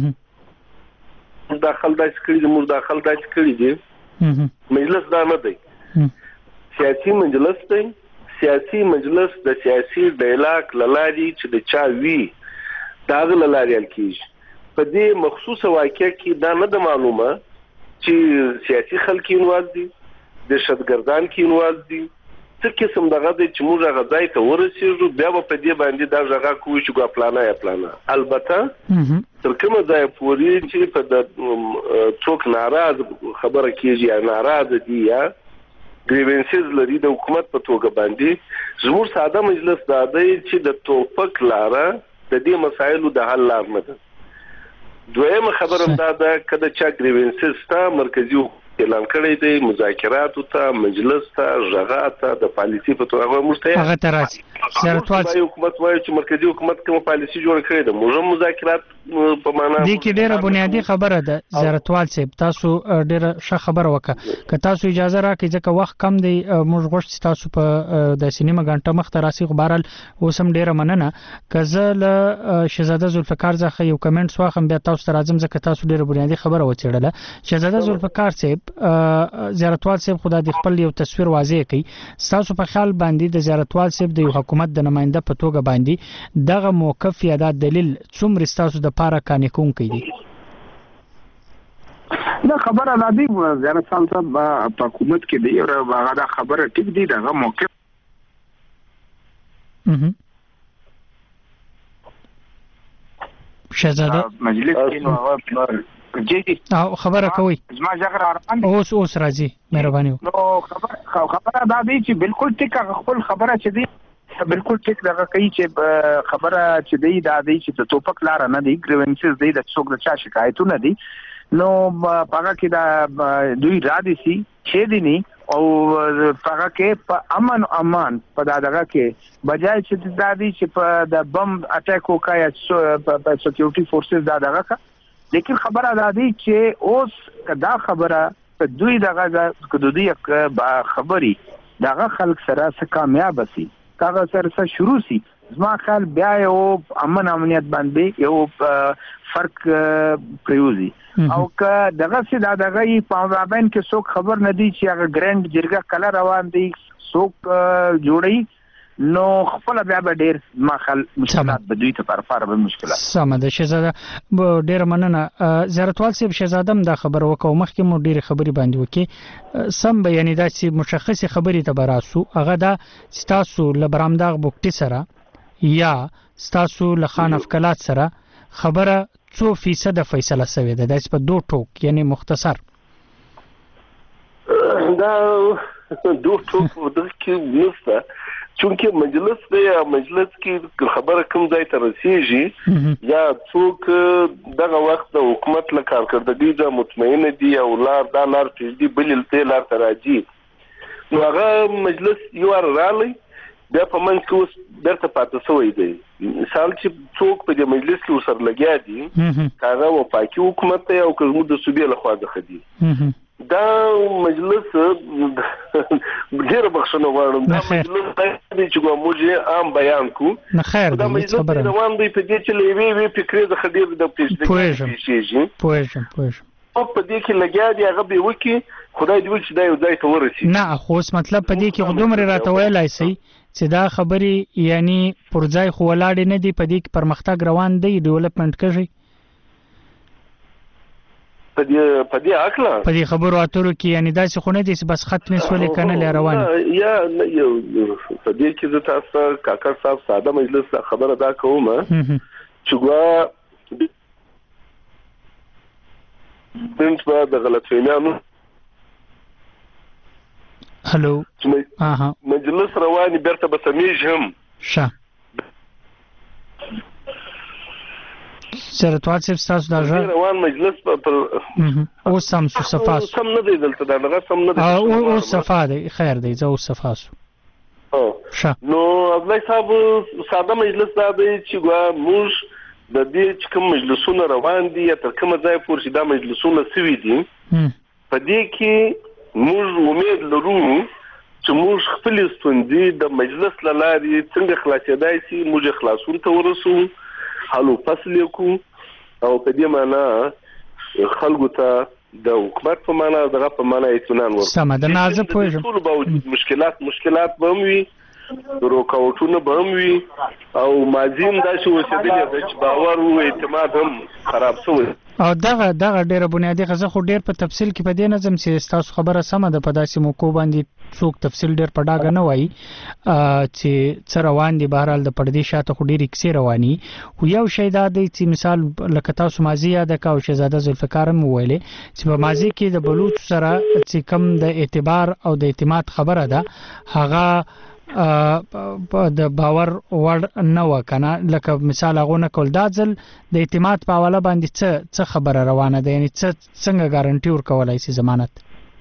داخل داسې کړی دی موږ داخل داسې کړی دی مجلس دا نه دی سیاسي مجلس دی. سیاسي مجلس د سیاسي ډایلاګ للاري چې د چا وی داغه للاري کیږي. په دې مخصوصه واقعه کې دا نه د معلومه چې سیاسي خلک انوال دي د شتګردان کې انوال دي څه قسم دغه د چې موږ هغه ځای ته ورسېږو بیا په دې باندې دا ځای کوی چې ګو پلانا یا پلانا. البته تر کومه ځای پورې چې په د څوک ناراض خبره کیږي یا ناراض دي یا گریوینسز لري د حکومت په توګه باندې زموږ ساده مجلس دا دی چې د توپک لاره د دې مسایلو د حل لار نه ده. دویمه خبره دا ده کله چې گریوینسز تا مرکزی اعلان کړی دی مذاکرات ته مجلس ته ژغات ته د پالیسي په توګه مرسته هغه تراسي زیارتوال حکومت وایي چې مرکزی حکومت کوم پالیسي جوړ کړی ده موږ مذاکرات په معنا دي کې ډیره بنیادی خبره ده زیارتوال صاحب تاسو ډیره ښه خبره وکړه که تاسو اجازه راکړئ ځکه وخت کم دی موږ غوښتل تاسو په د سینما غنټه مخ تراسي خبرال اوسم ډیره مننه که زه له شهزاده ذوالفقار څخه یو کمنټ واخم بیا تاسو ته راځم ځکه تاسو ډیره بنیادی خبره وچړله شهزاده ذوالفقار صاحب زیارتوال صاحب خدای دې خپل یو تصویر واضح کړي تاسو په خیال باندې د زیارتوال صاحب د حکومت د نماینده په توګه باندې دغه موقف یا د دلیل څومره تاسو د پاره کانې کوم کوي دا خبره د دې زیارتوال صاحب په حکومت کې دی او هغه دا خبره ټیک دی دغه موقف شهزاده مجلس کې نو هغه او خبره کوي زما ځګر روان اوس راځي مهرباني نو خبره دا دی چې بالکل ټیک خپل خبره چې دی بالکل ټیک دغه کوي چې خبره چې دی دا دی چې د توپک لار نه دی ګریونسز دی د څوک د چا شکایتونه دي نو هغه کې دا دوی را دي سي چې دي ني او هغه کې په امان په دغه کې بجای چې دا دی چې په د بم اٹیک وکای په سکیورټي فورسز دا دغه لیکن خبره دا دی چې اوس دا خبره په دوی دغه د دوی خبري دغه خلک سره څه کامیاب سي کاغه سره شروع سي زما خیال بیا یو امنیت باندې یو فرق پریوزي او که دغه سي دغه په مابین کې څوک خبر نه دی چې هغه ګرند جرګه کله روان دي څوک جوړي نو خپل بیا به ډیر مخال مشکلات به دوی ته پر به مشکلات سم ده شهزاده ډیر مننه زیارتوال صاحب شهزادم دا خبر وکاو مخکې مو ډیر خبري باندې وکي سم بیان دا چې مشخصه خبري ته براسو هغه دا ستاسو لبرامداغ بوکټي سره یا ستاسو لخان افکلات سره خبره 100% فیصله شوې ده د په دوه ټوک یعنی مختصر دا دوه ټوک ودکه نسته چونکه مجلس دی مجلس کې خبره کوم ځای ته رسیږي یا څوک دغه وخت د حکومت له کارکردګۍ د مطمئن دي او لار چې دی بل ته لار ته راځي نو هغه مجلس یو رالی بیا په منځ کې اوس درته پاتې شوی دی مثال چې څوک په دې مجلس کې وسر لګیا دي هغه وفاقي حکومت او کوم د صوبې له خوا ځخه دي دا مجلس ډیر بخښنه غواړم دا مجلس د چې موږ عام بیان کو نه خیر دا مجلس روان دی په دې چې لوي فکرې د خدیر د پیښې پوهیږم په دې کې لګیا دی هغه به وکی خدای دې وکړي دا یو ځای ته ورسي نه خو مطلب په دې کې خودمره راته ویلای سي چې دا خبري یعنی پرځای خو ولاړ نه دی په دې کې پرمختګ روان دی ډیولپمنٹ کوي په دې اکلا په دې خبرو اترو کې یعنی دا څه خونه دي چې بس ختم سولې کنه ل روان یا یو په دې کې زه تاسو کاکر صاحب ساده مجلس خبره دا کوم چې ګوا بنت با د غلطفهمیانو هلو مجلس رواني برته به سمېږ هم ښه زیارتوال صاحب تاسو دا روان مجلس او سم صفاس سم نه دی دلته دا نه سم نه دی او صفا دی خیر دی زو صفاسو نو عبدالله صاحب ساده مجلس دا دی چې ګوا موږ د دې چې کوم مجلسونه روان دي تر کومه ځای پورې چې دا مجلسونه سوي دي په دې کې موږ امید لرو چې موږ خپل ستوندې د مجلس لاري څنګه خلاصېدای شي موږ خلاصون ته ورسو حلو فصل کو او په دې معنا خلکو ته د حکومت په معنا دغه په معنا اطمینان ورکړي سم ده نه زه پوهیږم ټول باوجود مشکلات به وي روکاوټونه به وي او مازیم دا شو وسیدل چې باور او اعتماد هم خراب شوی او دغه ډیره بنیادی خزه خو ډیر په تفصیل کې په دې نظم چې تاسو خبره سم ده په داسې موکو باندې څوک تفصیل ډیر په ډاګه نه وایي چې څه روان دي بهرحال د پردې شاته خو ډیر کسي رواني خو یو شی دا دی چې مثال لکه تاسو ماضی یاد کاو شهزاده ذوالفقار مو ویلې چې په ماضی کې د بلوچ سره چې کم د اعتبار او د اعتماد خبره ده هغه د باور وړ نه وکنه لکه مثال هغه نه کول دا ځل د اعتماد په حواله باندې څه خبره روانه ده یعنی څنګه ګارانټي ورکولای شي ضمانت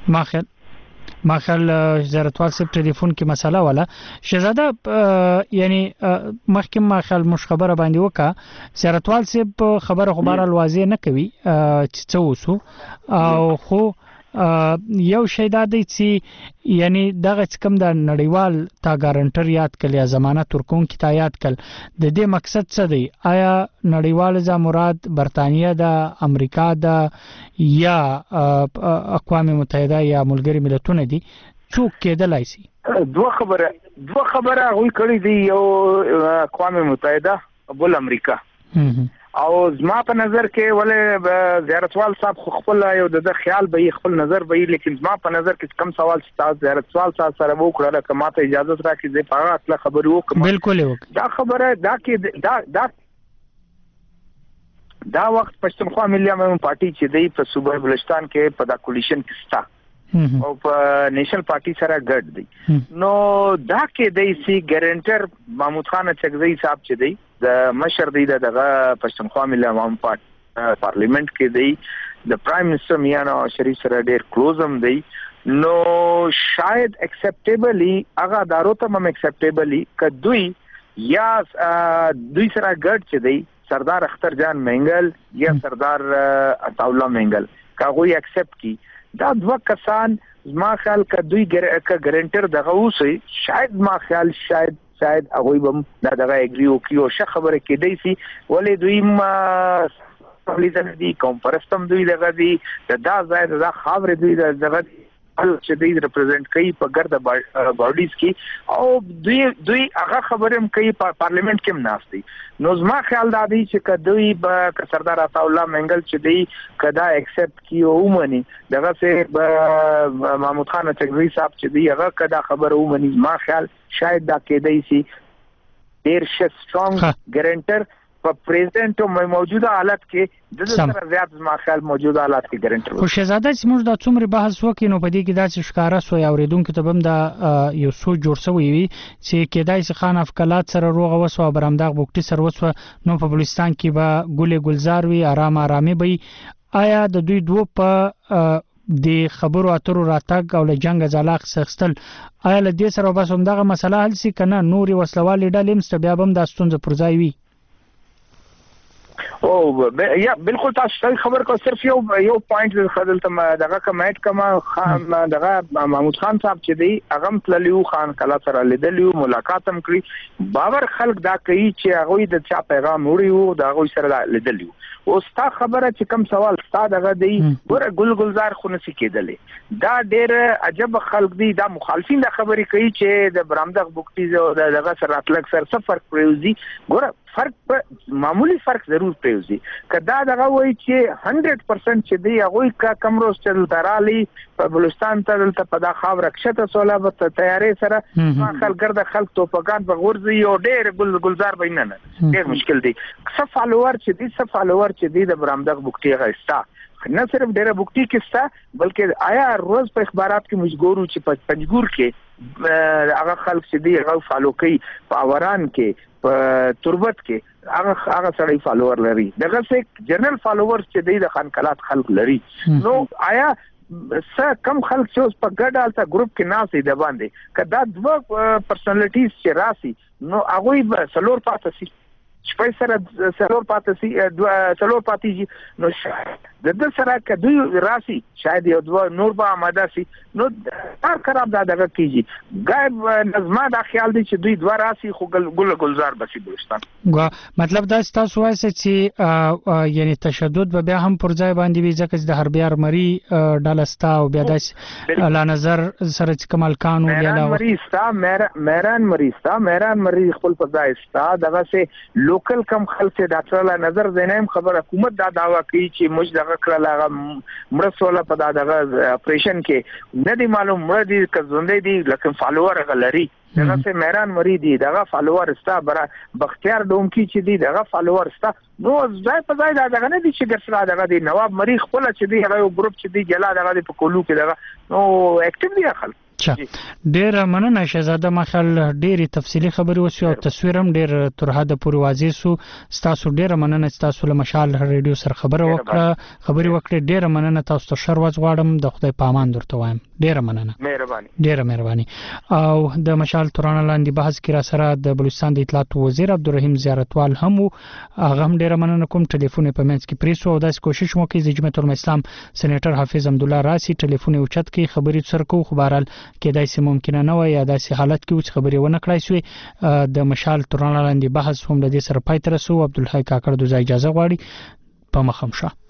ما خل زرتوال سب ټلیفون کې مسله ولا شهزاده یعنی مخکې ما خل مش خبره باندې وکا زرتوال سب خبره الواضح نه کوي چې څه وسو او خو یو شی دا دی چې یعنی دغه کوم د نړیوال تا ګارانټر یاد کړي یا ضمانت ورکون کی تا یاد کړ د دې مقصد څه دی آیا نړیوال ز مراد برتانیه د امریکا د یا اقوام متحده یا ملګری ملتونه دي څوک کېدلای شي دوه خبره غوي کړی دی یو اقوام متحده بل امریکا او زما په نظر کې ولې زیارتوال صاحب خپل یو د خیال به خپل نظر به لیکن زما په نظر کې کم سوال ستاسو زیارتوال صاحب سره وکړه که ماته اجازه راکړي زه په هغه اصله خبرې وکم بالکل دا خبره دا کې دا وخت پښتونخوا ملي امن پارټي چې دی په صوبه بلوچستان کې په دا کولیشن کې ستا او په نیشنل پارټي سره ګډ دی نو دا کې دی سی ګارانټر محمود خان چغزی صاحب چې دی د مشر دی دغه پښتونخوا ملي امن پارلیمنت کې دی د پرایم منسٹر میاں نواز شریف سره ډیر کلوز هم دی نو شاید اکسپټیبلی هغه دارو ته هم اکسپټیبلی ک دوی یا دوی سره ګډ چې دی سردار اختر جان منګل یا سردار عطاءالله منګل کاغوی اکسپټ کی دا دوه کسان ما خیال ک دوی ګارانټر دغه اوسي شاید ما خیال شاید هغه بم دغه اګری وکيو ش خبره کې دی سي ولې دوی ما لیدل دي کانفرنس دوی دغه دي دا زائد دا خبره دوی دغه چې دوی ریپرزینټ کوي په ګرد باډیز کې او دوی هغه خبره هم کوي په پارلیمنت کې هم ناشتي نو زما خیال دا دی چې دوی به سردار عطاءالله منګل چې دی کدا ایکسپټ کیو ومني دغه سه محمود خان چغزی صاحب چې دی هغه کدا خبره ومني زما خیال شاید دا کېدای شي ډیر سترونګ ګارانټر په پریزیدنت او موجوده حالت کې د سره زیات زما خیال موجوده حالت کې ګارانټر خو شهزاده چې موږ د څومره بحث وکړو نو په دې کې دا چې ښکارا سو یا اوریدونکو ته بم دا یو سوچ جوړ شوی وي چې کېدای شي خان افکلات سره روغه وسو برامداغ بوکټي سره وسو نو په بلوچستان کې به ګلې گلزار وي آرامي وي آیا د دوی دوه په د خبرو اترو راتګ او له جنگ ځلاق سختل آیا له دې سره بس هم دغه مسله حل سي کنه نوري وسلوالې ډلې مست بیا بم د ستونزې پر ځای وي او یا بالکل تاسو خبر کو صرف یو پوینټ خدل ته دغه کمنټ کما خان دغه محمود خان صاحب چې دی اغم تللیو خان کلا سره لیدلیو ملاقات هم کړی باور خلک دا کوي چې هغه د چا پیغام وړي دا هغه سره لیدلیو او ستا خبره چې کم سوال ستا دغه دی ګور ګلزار خو نسی کېدلې دا ډېر عجب خلک دی دا مخالفین دا خبرې کوي چې د برامدغ بوکټي دغه سره اتلک سره څه فرق پریوزي ګور فرق معمولی فرق ضرور پریوزي کدا دغه وای چې 100% چې دی هغه کم روز چل ترالی په بلوچستان ته په دا خاور کښته سولابت تیارې سره ما خلګر د خلک توپګان په غورځي او ډېر ګلزار بیننه ډېر مشکل دی څه فالوور چې دی د برامدغ بوکټي غستا نه صرف ډېر بوکټي کې ستا بلکې آیا روز په اخبارات کې مجګورو چې په پنځګور کې هغه خلک چې دی هغه فالو کوي په اوران کې په تربت کې هغه سړی فالوور لري دغه څه جنرال فالوورز چې دی د خانقلات خلک لري نو آیا څه کم خلک چې اوس په ګډه الته ګروپ کې ناسي د باندې کدا دوه پرسنالټیز چې راسي نو هغه به سلور پاتې شي شپږ سره سلور پاتې نو د سره کدوې راسي شاید یو دوه نور به آماده سي نو کار خراب دغه کیږي غایب نظم دا خیال دی چې دوی دوه راسي خو ګلزار بسي بلوچستان مطلب دا تاسو وایي چې یعنی تشدد به بیا هم پر ځای باندې وي ځکه د حربي ارمري ډالستا او بیا د لا نظر سره کمال خان او بیا مهران مری خپل په ځای ستا دغه سه لوکل کم خلک ډاکټر لا نظر زینم خبر حکومت دا داوا کوي چې موږ دغه کړه مرسوله په دغه اپریشن کې نه دی معلوم مړ دي کزوندې دي لکه فالوور غلري دغه سه مهران مری دي دغه فالوور ستا برا بختیار دوم کی چې دي دغه فالوور ستا نو ځای په ځای دغه نه دي چې ګرځرا دغه دي نواب مری خپل چې دي هغه ګروپ چې دي جلا دغه په کولو کې دغه نو اکټیو دي خلک اچھا ډیر مننه شهزاده مخال ډیره تفصیلی خبري وسو او تصویر هم ډیر تر حد پورې واضح سو تاسو ډیر مننه تاسو له مشال رادیو سره خبري وکړه ډیر مننه تاسو ته شروع غواړم د خدای په امان درته وایم ډیر مننه مهرباني او د مشال تورانه لاندې بحث کې را سره د بلوچستان د اطلاعات وزیر عبدالرحیم زیارتوال هم هغه هم ډیر مننه کوم ټلیفون په منځ کې پریسو او داس کوشش مو کوي د جمعیت الاسلام سېنیټر حافظ حمدالله راسي ټلیفون او چت کې خبري سره کو خبرال کېدای سي ممکنه نه وي یا داسې حالت کې چې خبري ونه کړای شي د مشال تورانه لاندې بحث هم د دې سره پای تر رسو عبدالحی کاکړ د اجازه غواړي په مخم شه